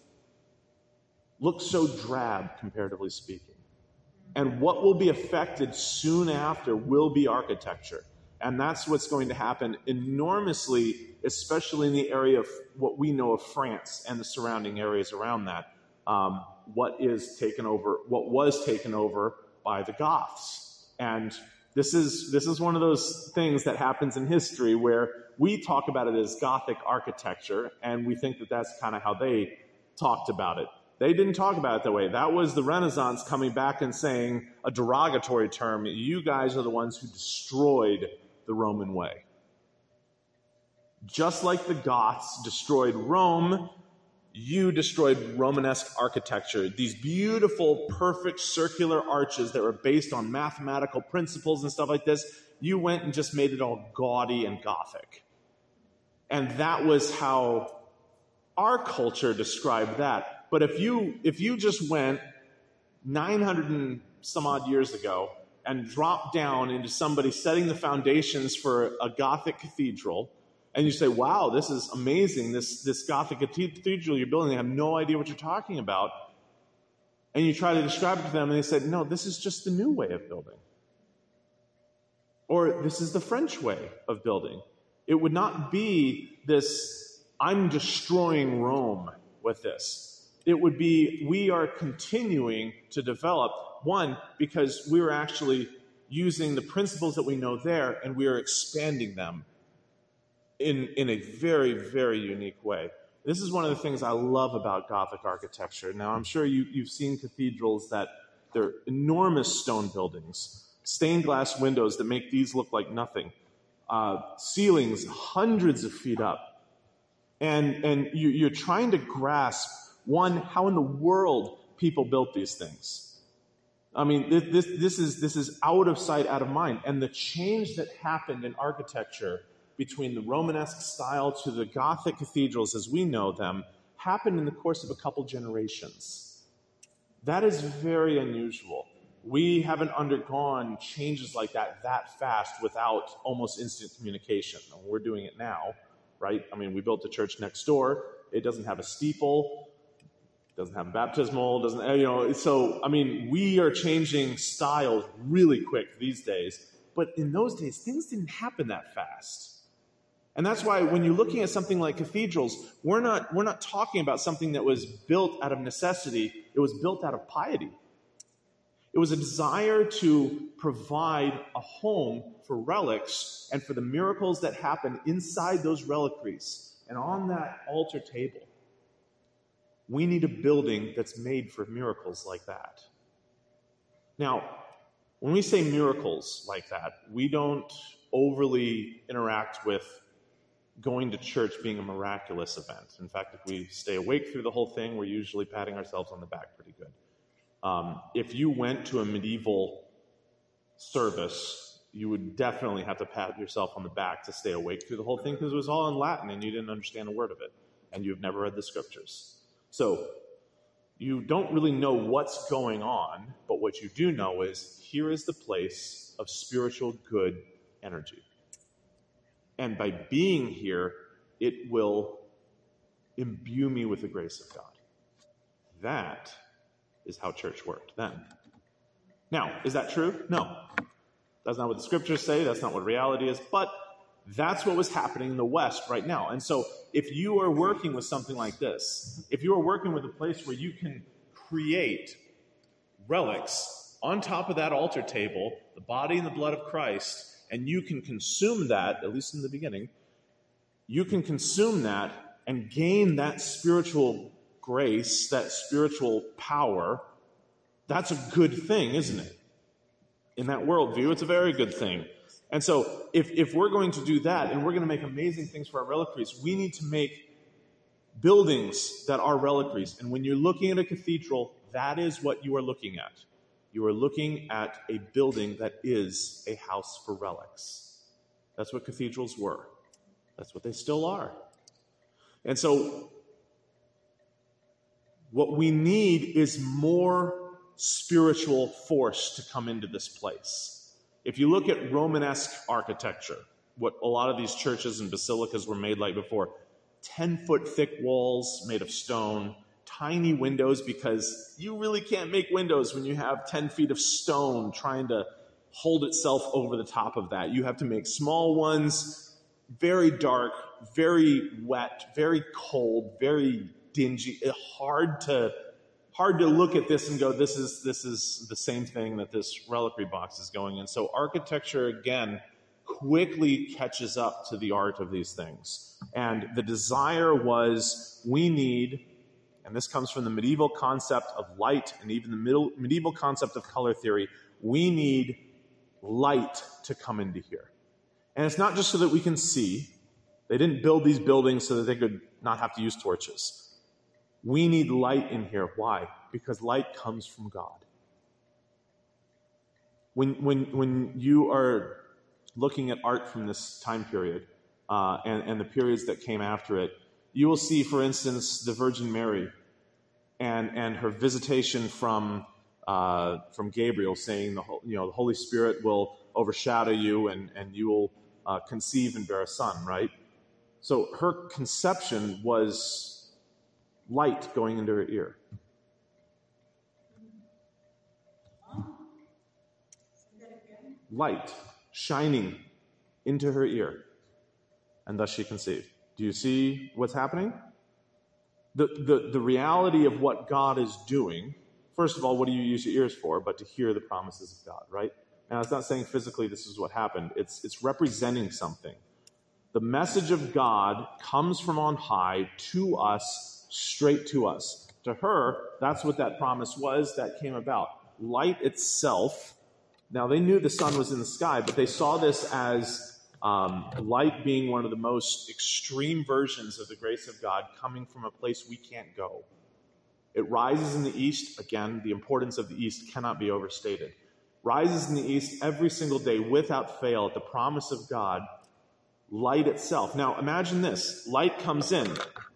look so drab, comparatively speaking. And what will be affected soon after will be architecture. And that's what's going to happen enormously, especially in the area of what we know of France and the surrounding areas around that. Um, what is taken over, what was taken over by the Goths. And this is this is one of those things that happens in history where we talk about it as Gothic architecture, and we think that that's kind of how they talked about it. They didn't talk about it that way. That was the Renaissance coming back and saying a derogatory term. You guys are the ones who destroyed the Roman way. Just like the Goths destroyed Rome, you destroyed Romanesque architecture. These beautiful, perfect circular arches that were based on mathematical principles and stuff like this, you went and just made it all gaudy and Gothic. And that was how our culture described that. But if you if you just went nine hundred and some odd years ago and dropped down into somebody setting the foundations for a Gothic cathedral, and you say, wow, this is amazing, this, this Gothic cathedral you're building, they have no idea what you're talking about, and you try to describe it to them, and they said, no, this is just the new way of building. Or this is the French way of building. It would not be this, I'm destroying Rome with this. It would be, we are continuing to develop, one, because we're actually using the principles that we know there, and we are expanding them in, in a very, very unique way. This is one of the things I love about Gothic architecture. Now, I'm sure you, you've seen cathedrals that they're enormous stone buildings, stained glass windows that make these look like nothing, uh, ceilings hundreds of feet up. And, and you, you're trying to grasp, one, how in the world people built these things. I mean, this, this, this, is, this is out of sight, out of mind. And the change that happened in architecture between the Romanesque style to the Gothic cathedrals as we know them happened in the course of a couple generations. That is very unusual. We haven't undergone changes like that that fast without almost instant communication. And we're doing it now, right? I mean, we built a church next door. It doesn't have a steeple. Doesn't have a baptismal, doesn't, you know, so, I mean, we are changing styles really quick these days, but in those days, things didn't happen that fast. And that's why when you're looking at something like cathedrals, we're not, we're not talking about something that was built out of necessity. It was built out of piety. It was a desire to provide a home for relics and for the miracles that happen inside those reliquaries and on that altar table. We need a building that's made for miracles like that. Now, when we say miracles like that, we don't overly interact with going to church being a miraculous event. In fact, if we stay awake through the whole thing, we're usually patting ourselves on the back pretty good. Um, if you went to a medieval service, you would definitely have to pat yourself on the back to stay awake through the whole thing because it was all in Latin and you didn't understand a word of it, and you've never read the scriptures. So you don't really know what's going on, but what you do know is here is the place of spiritual good energy. And by being here, it will imbue me with the grace of God. That is how church worked then. Now, is that true? No. That's not what the scriptures say. That's not what reality is. But that's what was happening in the West right now. And so if you are working with something like this, if you are working with a place where you can create relics on top of that altar table, the body and the blood of Christ, and you can consume that, at least in the beginning, you can consume that and gain that spiritual grace, that spiritual power. That's a good thing, isn't it? In that worldview, it's a very good thing. And so if, if we're going to do that and we're going to make amazing things for our reliquaries, we need to make buildings that are reliquaries. And when you're looking at a cathedral, that is what you are looking at. You are looking at a building that is a house for relics. That's what cathedrals were. That's what they still are. And so what we need is more spiritual force to come into this place. If you look at Romanesque architecture, what a lot of these churches and basilicas were made like before, ten-foot thick walls made of stone, tiny windows, because you really can't make windows when you have ten feet of stone trying to hold itself over the top of that. You have to make small ones, very dark, very wet, very cold, very dingy, hard to hard to look at this and go, this is this is the same thing that this reliquary box is going in. So architecture, again, quickly catches up to the art of these things. And the desire was, we need, and this comes from the medieval concept of light and even the middle, medieval concept of color theory, we need light to come into here. And it's not just so that we can see. They didn't build these buildings so that they could not have to use torches. We need light in here. Why? Because light comes from God. When, when, when you are looking at art from this time period uh, and, and the periods that came after it, you will see, for instance, the Virgin Mary and, and her visitation from, uh, from Gabriel saying, the, you know, the Holy Spirit will overshadow you and, and you will uh, conceive and bear a son, right? So her conception was light going into her ear. Light shining into her ear. And thus she conceived. Do you see what's happening? The, the, the reality of what God is doing, first of all, what do you use your ears for? But to hear the promises of God, right? Now, it's not saying physically this is what happened. It's, it's representing something. The message of God comes from on high to us, straight to us. To her, that's what that promise was that came about. Light itself. Now, they knew the sun was in the sky, but they saw this as um, light being one of the most extreme versions of the grace of God coming from a place we can't go. It rises in the east. Again, the importance of the east cannot be overstated. Rises in the east every single day without fail at the promise of God. Light itself. Now, imagine this. Light comes in.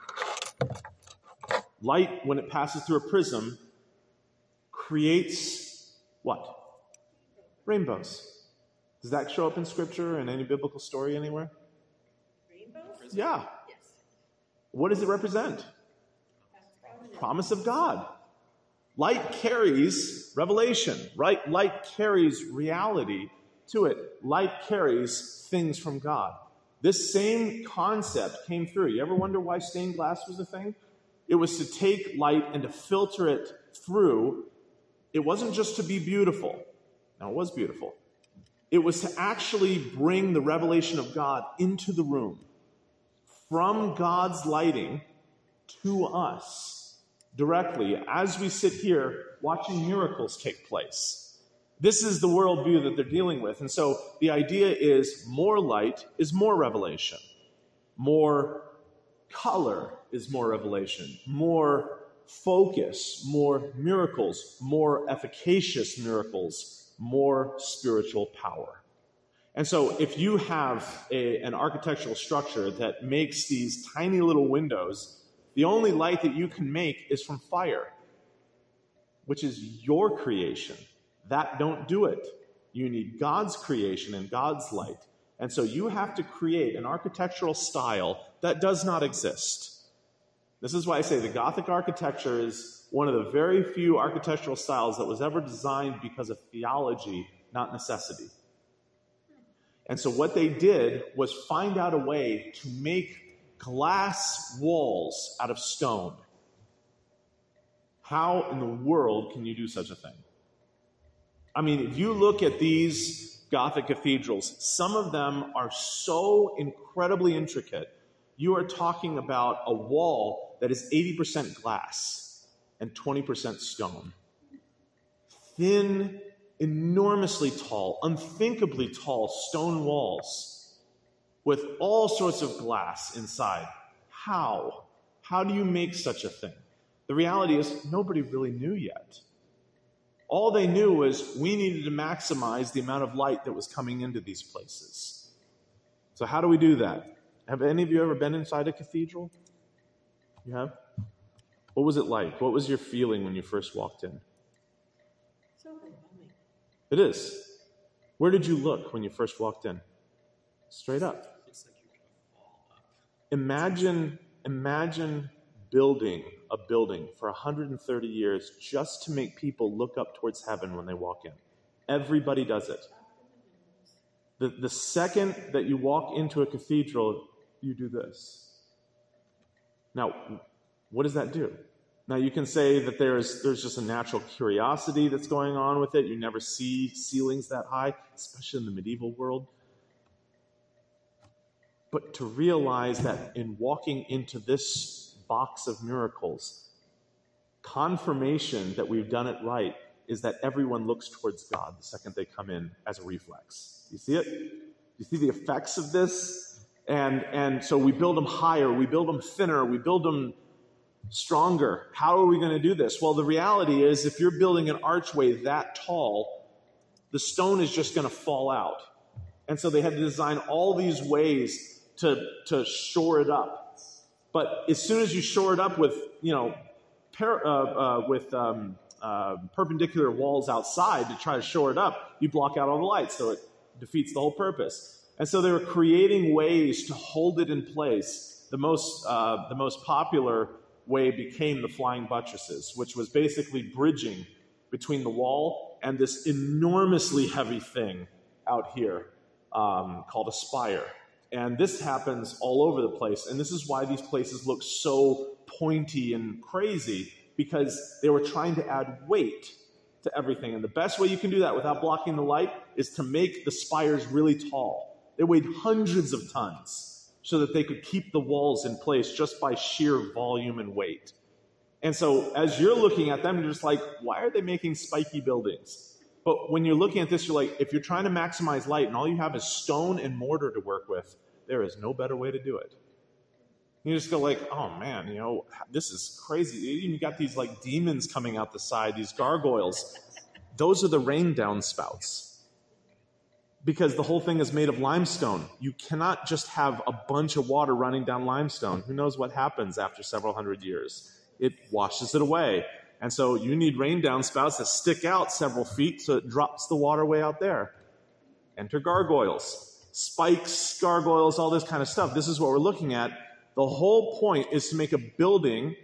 Light, when it passes through a prism, creates what? Rainbows. Does that show up in Scripture in any biblical story anywhere? Rainbows? Yeah. Yes. What does it represent? Promise of God. Light carries revelation, right? Light carries reality to it. Light carries things from God. This same concept came through. You ever wonder why stained glass was a thing? It was to take light and to filter it through. It wasn't just to be beautiful. Now, it was beautiful. It was to actually bring the revelation of God into the room, from God's lighting to us directly as we sit here watching miracles take place. This is the worldview that they're dealing with. And so the idea is more light is more revelation. More color is more revelation. More focus, more miracles, more efficacious miracles, more spiritual power. And so if you have a, an architectural structure that makes these tiny little windows, the only light that you can make is from fire, which is your creation. That don't do it. You need God's creation and God's light. And so you have to create an architectural style that does not exist. This is why I say the Gothic architecture is one of the very few architectural styles that was ever designed because of theology, not necessity. And so what they did was find out a way to make glass walls out of stone. How in the world can you do such a thing? I mean, if you look at these Gothic cathedrals, some of them are so incredibly intricate. You are talking about a wall that is eighty percent glass and twenty percent stone. Thin, enormously tall, unthinkably tall stone walls with all sorts of glass inside. How? How do you make such a thing? The reality is nobody really knew yet. All they knew was we needed to maximize the amount of light that was coming into these places. So how do we do that? Have any of you ever been inside a cathedral? You have? What was it like? What was your feeling when you first walked in? So overwhelming. It is. Where did you look when you first walked in? Straight up. It's like you're gonna fall up. Imagine, imagine building a building for one hundred thirty years just to make people look up towards heaven when they walk in. Everybody does it. The, the second that you walk into a cathedral, you do this. Now, what does that do? Now, you can say that there's, there's just a natural curiosity that's going on with it. You never see ceilings that high, especially in the medieval world. But to realize that in walking into this box of miracles, confirmation that we've done it right is that everyone looks towards God the second they come in as a reflex. You see it? You see the effects of this? And, and so we build them higher, we build them thinner, we build them stronger. How are we going to do this? Well, the reality is if you're building an archway that tall, the stone is just going to fall out. And so they had to design all these ways to, to shore it up. But as soon as you shore it up with, you know, per, uh, uh, with um, uh, perpendicular walls outside to try to shore it up, you block out all the lights, so it defeats the whole purpose. And so they were creating ways to hold it in place. The most, uh, the most popular way became the flying buttresses, which was basically bridging between the wall and this enormously heavy thing out here um, called a spire. And this happens all over the place. And this is why these places look so pointy and crazy, because they were trying to add weight to everything. And the best way you can do that without blocking the light is to make the spires really tall. They weighed hundreds of tons so that they could keep the walls in place just by sheer volume and weight. And so as you're looking at them, you're just like, why are they making spiky buildings? But when you're looking at this, you're like, if you're trying to maximize light and all you have is stone and mortar to work with, there is no better way to do it. You just go like, oh man, you know, this is crazy. You even got these like demons coming out the side, these gargoyles. Those are the rain downspouts. Because the whole thing is made of limestone. You cannot just have a bunch of water running down limestone. Who knows what happens after several hundred years? It washes it away. And so you need rain downspouts that stick out several feet so it drops the water way out there. Enter gargoyles. Spikes, gargoyles, all this kind of stuff. This is what we're looking at. The whole point is to make a building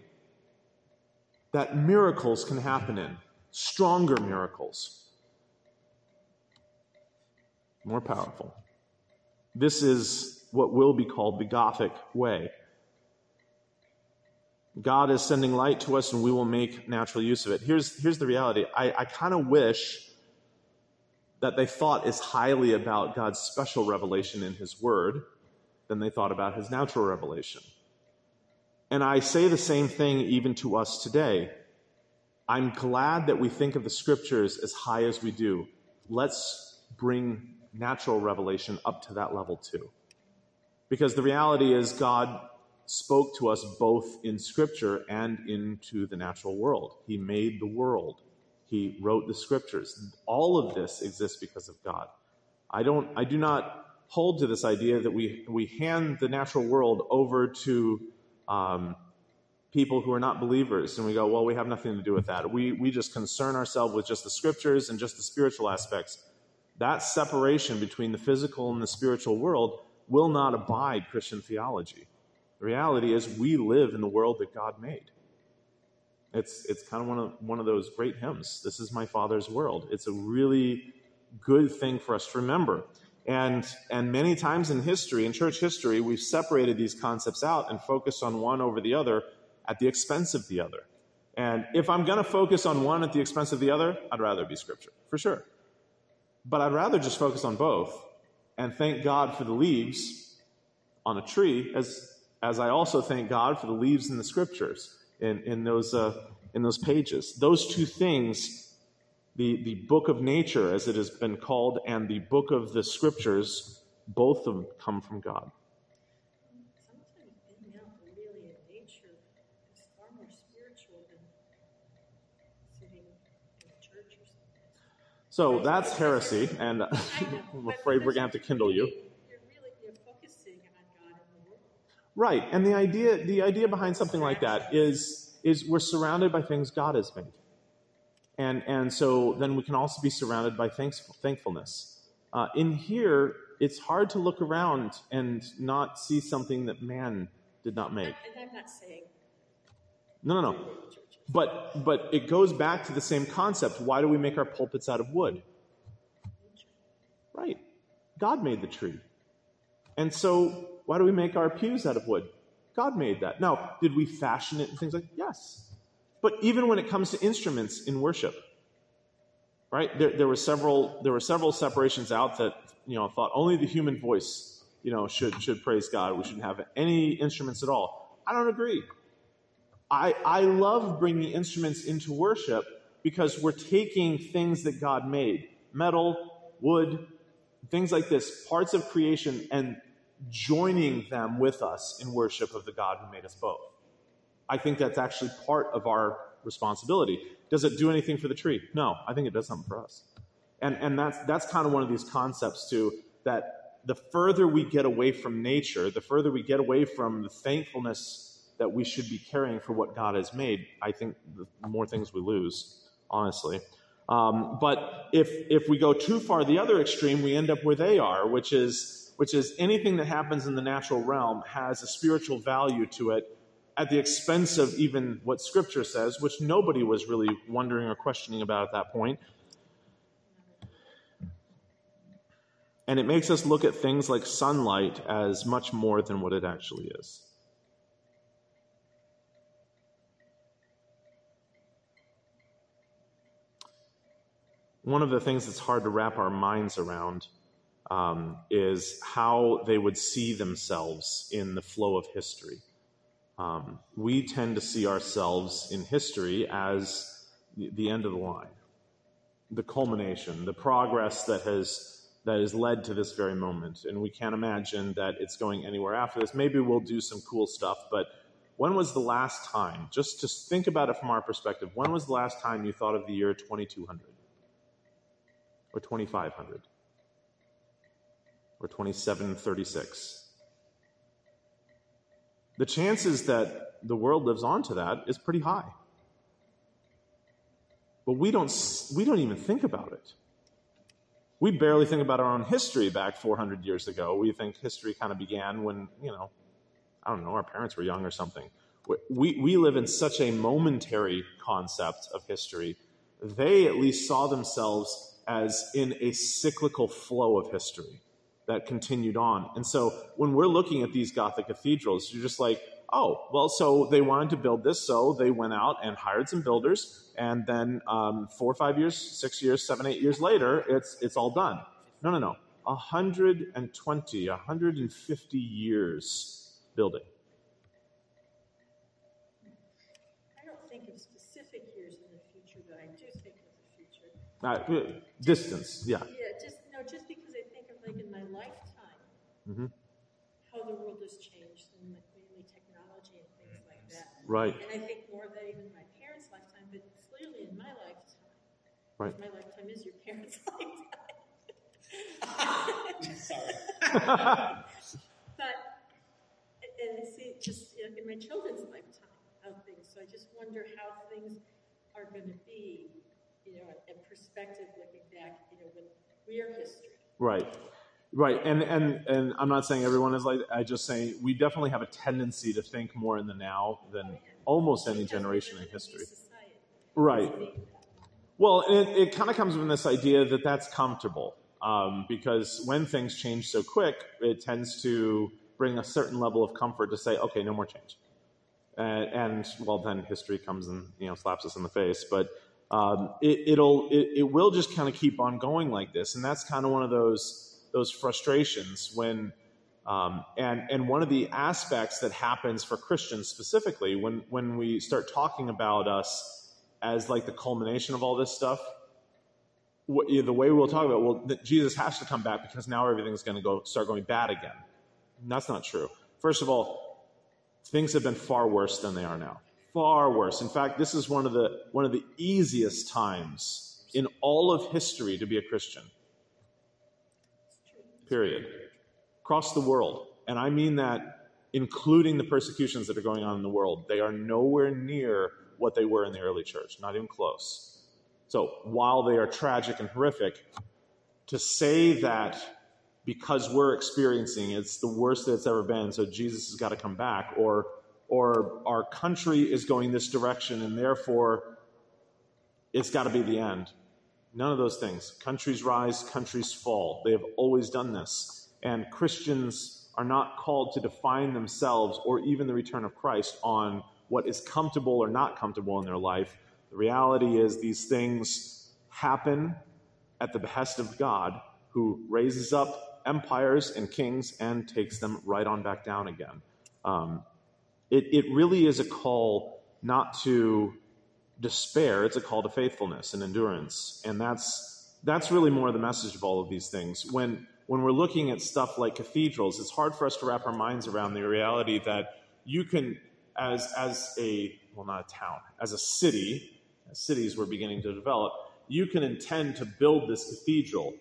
that miracles can happen in. Stronger miracles. More powerful. This is what will be called the Gothic way. God is sending light to us, and we will make natural use of it. Here's, here's the reality. I, I kind of wish that they thought as highly about God's special revelation in his word than they thought about his natural revelation. And I say the same thing even to us today. I'm glad that we think of the scriptures as high as we do. Let's bring natural revelation up to that level too. Because the reality is God spoke to us both in scripture and into the natural world. He made the world. He wrote the scriptures. All of this exists because of God. I don't, I do not hold to this idea that we, we hand the natural world over to um, people who are not believers, and we go, well, we have nothing to do with that. We, we just concern ourselves with just the scriptures and just the spiritual aspects. That separation between the physical and the spiritual world will not abide Christian theology. The reality is we live in the world that God made. It's it's kind of one of one of those great hymns. This is my Father's world. It's a really good thing for us to remember. And and many times in history, in church history, we've separated these concepts out and focused on one over the other at the expense of the other. And if I'm going to focus on one at the expense of the other, I'd rather it be scripture, for sure. But I'd rather just focus on both and thank God for the leaves on a tree, as as I also thank God for the leaves in the scriptures, in, in those uh, in those pages. Those two things, the, the book of nature, as it has been called, and the book of the scriptures, both of them come from God. Sometimes being out really in nature is far more spiritual than sitting in a church or something. So that's heresy, and I'm afraid we're going to have to kindle you. You're really you're focusing on God in the world. Right, and the idea the idea behind something like that is is we're surrounded by things God has made. And and so then we can also be surrounded by thanks, thankfulness. Uh, in here, it's hard to look around and not see something that man did not make. And I'm not saying No, no, no. But but it goes back to the same concept. Why do we make our pulpits out of wood? Right. God made the tree. And so why do we make our pews out of wood? God made that. Now, did we fashion it and things like that? Yes. But even when it comes to instruments in worship, right? There, there were several there were several separations out that, you know, thought only the human voice, you know, should should praise God. We shouldn't have any instruments at all. I don't agree. I I love bringing instruments into worship because we're taking things that God made, metal, wood, things like this, parts of creation, and joining them with us in worship of the God who made us both. I think that's actually part of our responsibility. Does it do anything for the tree? No, I think it does something for us. And and that's that's kind of one of these concepts too, that the further we get away from nature, the further we get away from the thankfulness that we should be carrying for what God has made, I think the more things we lose, honestly. Um, but if if we go too far the other extreme, we end up where they are, which is which is anything that happens in the natural realm has a spiritual value to it at the expense of even what Scripture says, which nobody was really wondering or questioning about at that point. And it makes us look at things like sunlight as much more than what it actually is. One of the things that's hard to wrap our minds around um, is how they would see themselves in the flow of history. Um, we tend to see ourselves in history as the, the end of the line, the culmination, the progress that has that has led to this very moment. And we can't imagine that it's going anywhere after this. Maybe we'll do some cool stuff, but when was the last time, just to think about it from our perspective, when was the last time you thought of the year twenty-two hundred? Or twenty-five hundred? Or twenty-seven thirty-six? The chances that the world lives on to that is pretty high. But we don't, we don't even think about it. We barely think about our own history back four hundred years ago. We think history kind of began when, you know, I don't know, our parents were young or something. We, we live in such a momentary concept of history. They at least saw themselves as in a cyclical flow of history. that continued on. And so when we're looking at these Gothic cathedrals, you're just like, oh, well, so they wanted to build this, so they went out and hired some builders, and then um, four or five years, six years, seven, eight years later, it's it's all done. No, no, no. one hundred twenty, one hundred fifty years building. I don't think of specific years in the future, but I do think of the future. Uh, distance, yeah. Yeah, just no, just because I think of like in my lifetime, Mm-hmm. how the world has changed and like mainly technology and things like that. Right. And I think more of that even in my parents' lifetime, but clearly in my lifetime. Right. My lifetime is your parents' lifetime. Sorry. But and I see just in my children's lifetime how things. So I just wonder how things are going to be, you know, in perspective looking back, you know, when we're history. Right. Right. And, and, and I'm not saying everyone is like, I just saying we definitely have a tendency to think more in the now than almost any generation in history. Right. Well, it, it kind of comes from this idea that that's comfortable. Um, because when things change so quick, it tends to bring a certain level of comfort to say, okay, no more change. And, and well, then history comes and, you know, slaps us in the face. But um, it, it'll, it, it will just kind of keep on going like this. And that's kind of one of those, those frustrations when, um, and, and one of the aspects that happens for Christians specifically when, when we start talking about us as like the culmination of all this stuff, the way we'll talk about, well, that Jesus has to come back because now everything's going to go start going bad again. And that's not true. First of all, things have been far worse than they are now. Far worse. In fact, this is one of the one of the easiest times in all of history to be a Christian. Period. Across the world. And I mean that including the persecutions that are going on in the world. They are nowhere near what they were in the early church. Not even close. So while they are tragic and horrific, to say that because we're experiencing it's the worst that it's ever been, so Jesus has got to come back, or or our country is going this direction and therefore it's got to be the end. None of those things. Countries rise, countries fall. They have always done this. And Christians are not called to define themselves or even the return of Christ on what is comfortable or not comfortable in their life. The reality is these things happen at the behest of God, who raises up empires and kings and takes them right on back down again. Um, it, it really is a call not to despair. It's a call to faithfulness and endurance. And that's that's really more the message of all of these things. When when we're looking at stuff like cathedrals, it's hard for us to wrap our minds around the reality that you can, as as a, well, not a town, as a city, as cities were beginning to develop, you can intend to build this cathedral.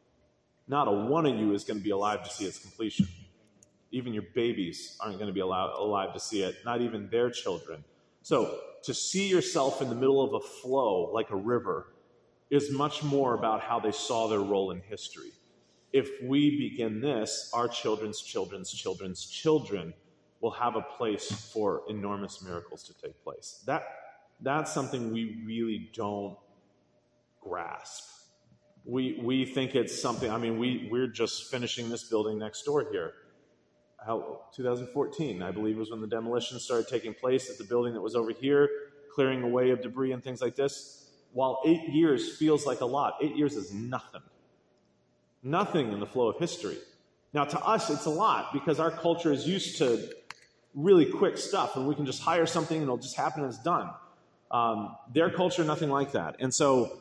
Not a one of you is going to be alive to see its completion. Even your babies aren't going to be allowed, alive to see it, not even their children. So to see yourself in the middle of a flow like a river is much more about how they saw their role in history. If we begin this, our children's children's children's children will have a place for enormous miracles to take place. That that's something we really don't grasp. We we think it's something, I mean, we, we're just finishing this building next door here. How, twenty fourteen, I believe, was when the demolition started taking place at the building that was over here, clearing away of debris and things like this. While eight years feels like a lot, eight years is nothing. Nothing in the flow of history. Now, to us, it's a lot because our culture is used to really quick stuff, and we can just hire something and it'll just happen and it's done. Um, their culture, nothing like that. And so,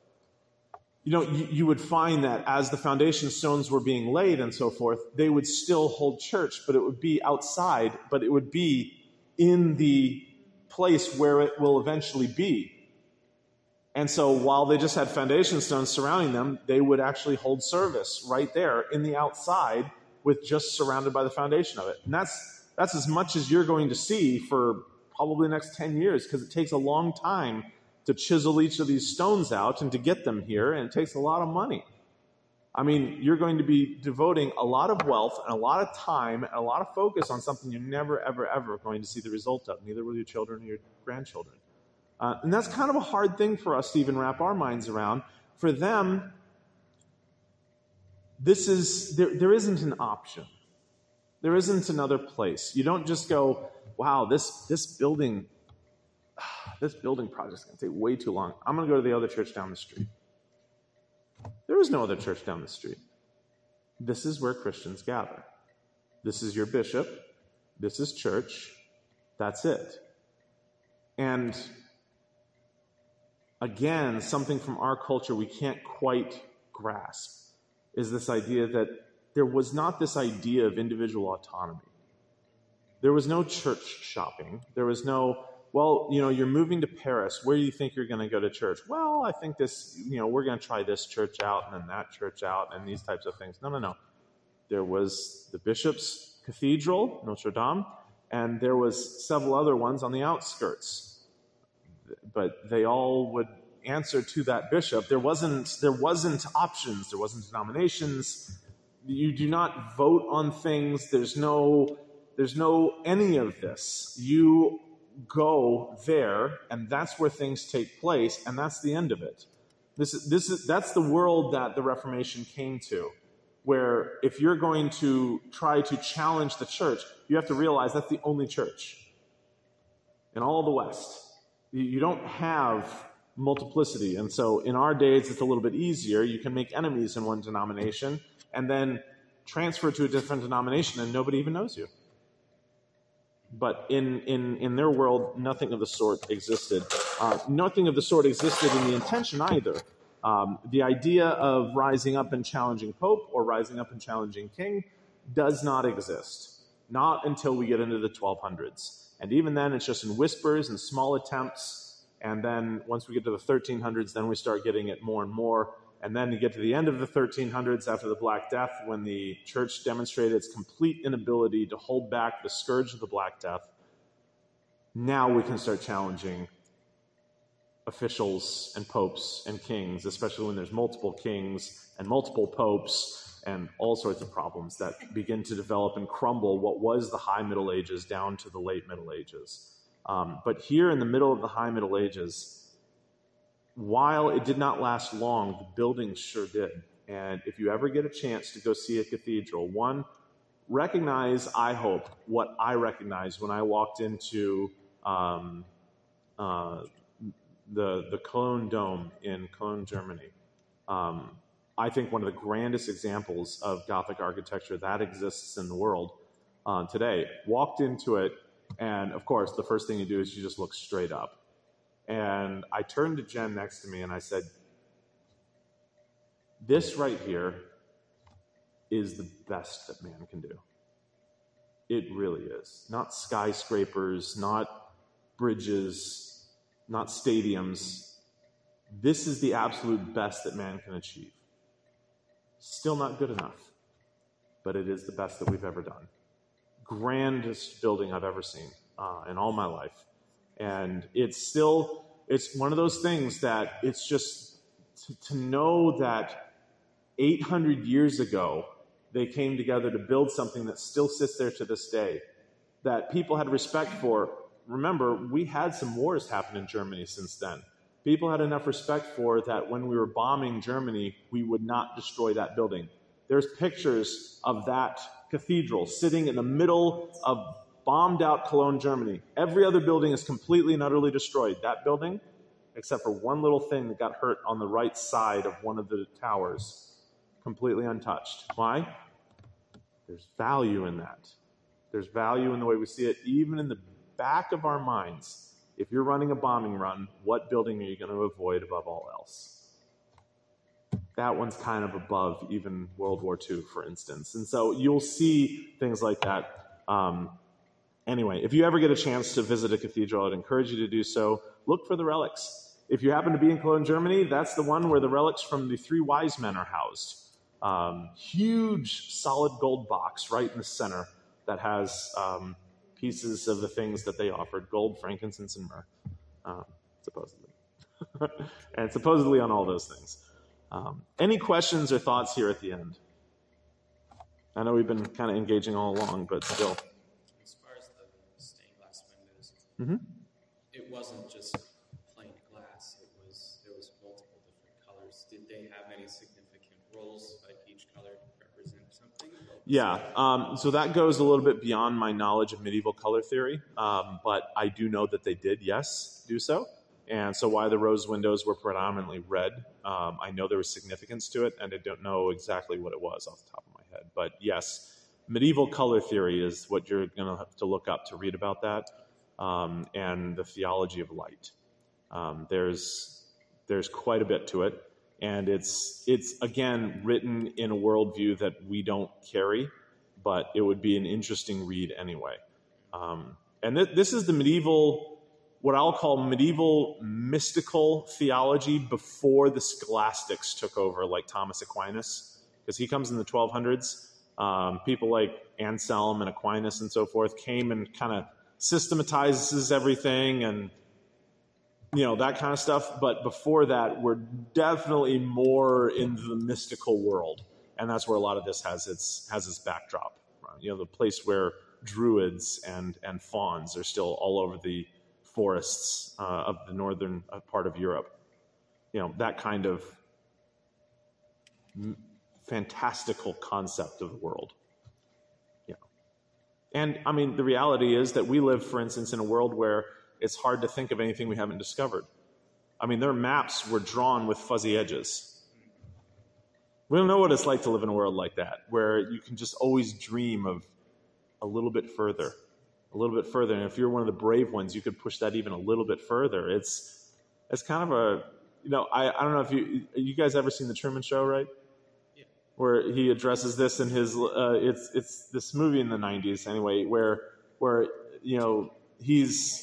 you know, you, you would find that as the foundation stones were being laid and so forth, they would still hold church, but it would be outside, but it would be in the place where it will eventually be. And so while they just had foundation stones surrounding them, they would actually hold service right there in the outside with just surrounded by the foundation of it. And that's that's as much as you're going to see for probably the next ten years, because it takes a long time to chisel each of these stones out and to get them here, and it takes a lot of money. I mean, you're going to be devoting a lot of wealth and a lot of time and a lot of focus on something you're never, ever, ever going to see the result of, neither will your children or your grandchildren. Uh, and that's kind of a hard thing for us to even wrap our minds around. For them, this is, there, there isn't an option. There isn't another place. You don't just go, wow, this, this building, this building project is going to take way too long. I'm going to go to the other church down the street. There is no other church down the street. This is where Christians gather. This is your bishop. This is church. That's it. And again, something from our culture we can't quite grasp is this idea that there was not this idea of individual autonomy. There was no church shopping. There was no, well, you know, you're moving to Paris. Where do you think you're going to go to church? Well, I think this, you know, we're going to try this church out and then that church out and these types of things. No, no, no. There was the bishop's cathedral, Notre Dame, and there was several other ones on the outskirts. But they all would answer to that bishop. There wasn't, there wasn't options. There wasn't denominations. You do not vote on things. There's no, there's no any of this. You go there, and that's where things take place, and that's the end of it. This, this is, that's the world that the Reformation came to, where if you're going to try to challenge the church, you have to realize that's the only church in all the West. You don't have multiplicity. And so in our days, it's a little bit easier. You can make enemies in one denomination and then transfer to a different denomination and nobody even knows you. But in, in, in their world, nothing of the sort existed. Uh, nothing of the sort existed in the intention either. Um, the idea of rising up and challenging Pope or rising up and challenging King does not exist. Not until we get into the twelve hundreds. And even then, it's just in whispers and small attempts. And then once we get to the thirteen hundreds, then we start getting it more and more. And then you get to the end of the thirteen hundreds after the Black Death, when the church demonstrated its complete inability to hold back the scourge of the Black Death. Now we can start challenging officials and popes and kings, especially when there's multiple kings and multiple popes and all sorts of problems that begin to develop and crumble what was the High Middle Ages down to the Late Middle Ages. Um, but here in the middle of the High Middle Ages, while it did not last long, the buildings sure did. And if you ever get a chance to go see a cathedral, one, recognize, I hope, what I recognized when I walked into um, uh, the, the Cologne Dome in Cologne, Germany. Um, I think one of the grandest examples of Gothic architecture that exists in the world uh, today. Walked into it, and of course, the first thing you do is you just look straight up. And I turned to Jen next to me and I said, this right here is the best that man can do. It really is. Not skyscrapers, not bridges, not stadiums. This is the absolute best that man can achieve. Still not good enough, but it is the best that we've ever done. Grandest building I've ever seen uh, in all my life. And it's still, it's one of those things that it's just to, to know that eight hundred years ago, they came together to build something that still sits there to this day, that people had respect for. Remember, we had some wars happen in Germany since then. People had enough respect for that when we were bombing Germany, we would not destroy that building. There's pictures of that cathedral sitting in the middle of bombed out Cologne, Germany. Every other building is completely and utterly destroyed. That building, except for one little thing that got hurt on the right side of one of the towers, completely untouched. Why? There's value in that. There's value in the way we see it, even in the back of our minds. If you're running a bombing run, what building are you going to avoid above all else? That one's kind of above even World War Two, for instance. And so you'll see things like that. Um, anyway, if you ever get a chance to visit a cathedral, I'd encourage you to do so. Look for the relics. If you happen to be in Cologne, Germany, that's the one where the relics from the three wise men are housed. Um, huge solid gold box right in the center that has um, pieces of the things that they offered: gold, frankincense, and myrrh, um, supposedly. And supposedly on all those things. Um, any questions or thoughts here at the end? I know we've been kind of engaging all along, but still. As far as the stained glass windows, Mm-hmm. it wasn't just plain glass. It was there was multiple different colors. Did they have any significant roles, like each color? Yeah, um, so that goes a little bit beyond my knowledge of medieval color theory, um, but I do know that they did, yes, do so. And so why the rose windows were predominantly red, um, I know there was significance to it, and I don't know exactly what it was off the top of my head. But yes, medieval color theory is what you're going to have to look up to read about that, um, and the theology of light. Um, there's there's quite a bit to it. And it's, it's again, written in a worldview that we don't carry, but it would be an interesting read anyway. Um, and th- this is the medieval, what I'll call medieval mystical theology before the scholastics took over, like Thomas Aquinas, because he comes in the twelve hundreds. Um, people like Anselm and Aquinas and so forth came and kind of systematizes everything and you know, that kind of stuff. But before that, we're definitely more into the mystical world. And that's where a lot of this has its has its backdrop. Right? You know, the place where druids and, and fauns are still all over the forests uh, of the northern part of Europe. You know, that kind of m- fantastical concept of the world. Yeah. And, I mean, the reality is that we live, for instance, in a world where it's hard to think of anything we haven't discovered. I mean, their maps were drawn with fuzzy edges. We don't know what it's like to live in a world like that, where you can just always dream of a little bit further, a little bit further. And if you're one of the brave ones, you could push that even a little bit further. It's it's kind of a, you know, I, I don't know if you, you guys ever seen The Truman Show, right? Yeah. Where he addresses this in his, uh, it's it's this movie in the nineties anyway, where, where you know, he's,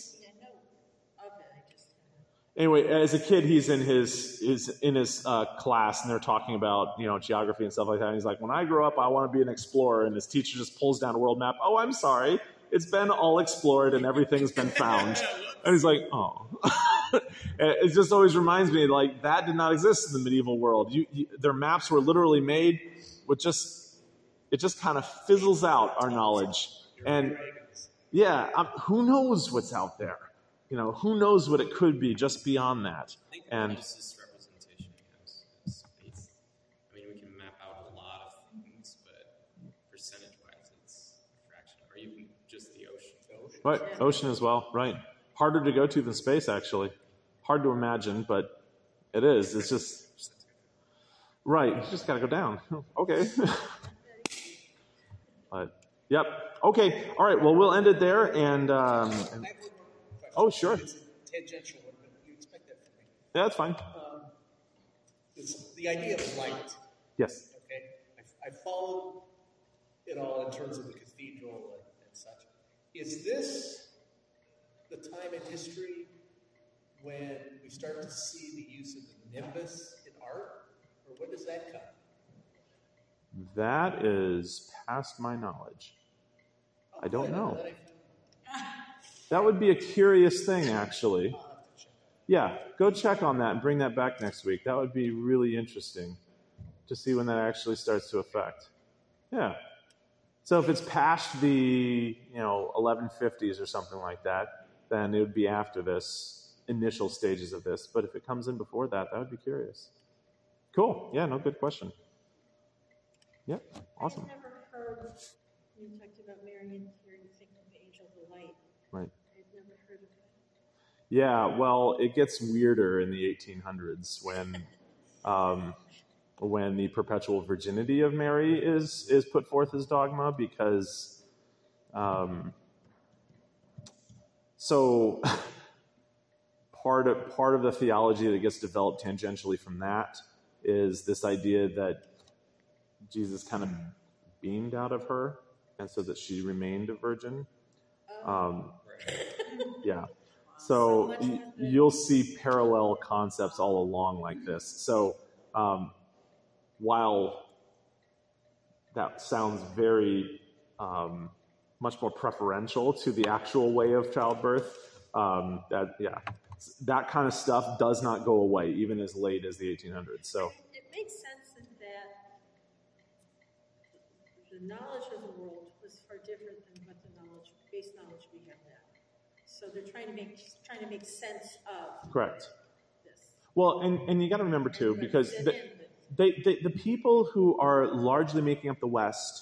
Anyway, as a kid, he's in his is in his uh, class, and they're talking about you know geography and stuff like that. And he's like, "When I grow up, I want to be an explorer." And his teacher just pulls down a world map. "Oh, I'm sorry, it's been all explored and everything's been found." And he's like, "Oh." It just always reminds me like that did not exist in the medieval world. You, you, their maps were literally made with just it just kind of fizzles out our knowledge. And yeah, um, who knows what's out there? You know, who knows what it could be just beyond that? I think And the closest representation has is space. I mean, we can map out a lot of things, but percentage-wise, it's a fraction, or even just the ocean. The ocean. right, ocean as well, right? Harder to go to than space, actually. Hard to imagine, but it is. It's just right. You just got to go down. Okay. But yep. Okay. All right. Well, we'll end it there. And, um, and oh, sure. It's a tangential one, but you expect that from me. Yeah, that's fine. Um, it's the idea of light. Yes. Okay, I, I followed it all in terms of the cathedral and, and such. Is this the time in history when we start to see the use of the nimbus in art, or when does that come? That is past my knowledge. I don't know. That would be a curious thing, actually. Yeah, go check on that and bring that back next week. That would be really interesting to see when that actually starts to affect. Yeah. So if it's past the, you know, eleven fifties or something like that, then it would be after this initial stages of this. But if it comes in before that, that would be curious. Cool. Yeah, no, good question. Yep, awesome. I've never heard, you talked about Marian here, you think of the angel of the light. Right. I've never heard of that. Yeah, well, it gets weirder in the eighteen hundreds when um, when the perpetual virginity of Mary is is put forth as dogma, because um, so part of part of the theology that gets developed tangentially from that is this idea that Jesus kind of beamed out of her, and so that she remained a virgin. Um, yeah. So y- you'll see parallel concepts all along like this. So um, while that sounds very um, much more preferential to the actual way of childbirth, um, that yeah, that kind of stuff does not go away even as late as the eighteen hundreds. So it makes sense in that the knowledge of the world was far different than what the knowledge, base knowledge we have now. So they're trying to make trying to make sense of correct. this. Well, and, and you got to remember too, because the, they, they, the people who are largely making up the West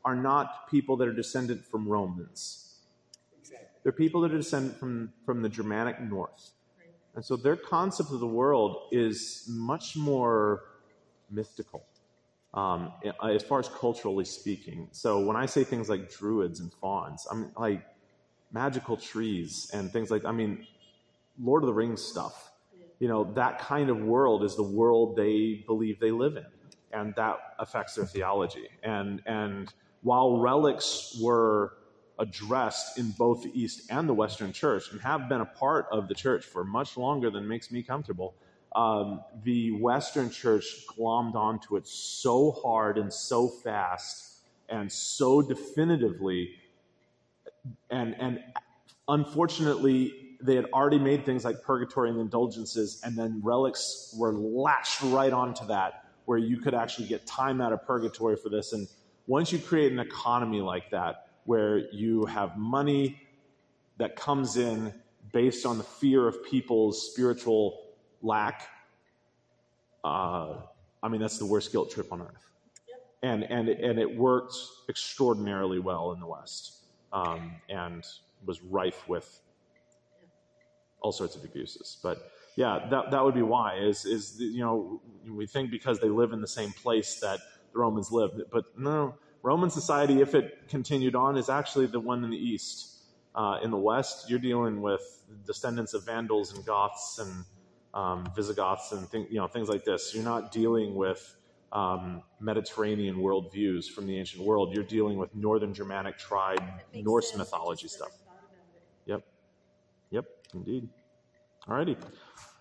are not people that are descended from Romans. Exactly. They're people that are descended from, from the Germanic North. And so their concept of the world is much more mythical, um, as far as culturally speaking. So when I say things like druids and fauns, I mean, like magical trees and things like, I mean, Lord of the Rings stuff. You know, that kind of world is the world they believe they live in. And that affects their theology. And, and while relics were addressed in both the East and the Western Church and have been a part of the church for much longer than makes me comfortable, um, the Western Church glommed onto it so hard and so fast and so definitively. And, and unfortunately, they had already made things like purgatory and indulgences, and then relics were latched right onto that, where you could actually get time out of purgatory for this. And once you create an economy like that, where you have money that comes in based on the fear of people's spiritual lack, uh, I mean, that's the worst guilt trip on earth. Yep. And, and, and it worked extraordinarily well in the West, um, and was rife with all sorts of abuses. But yeah, that that would be why, is, is you know, we think because they live in the same place that the Romans lived. But no, Roman society, if it continued on, is actually the one in the East. Uh, in the West, you're dealing with descendants of Vandals and Goths and um, Visigoths and thing, you know, things like this. You're not dealing with um, Mediterranean worldviews from the ancient world. You're dealing with Northern Germanic tribe, Makes Norse sense. I mythology just stuff. never thought about it. Yep. Yep, indeed. All righty.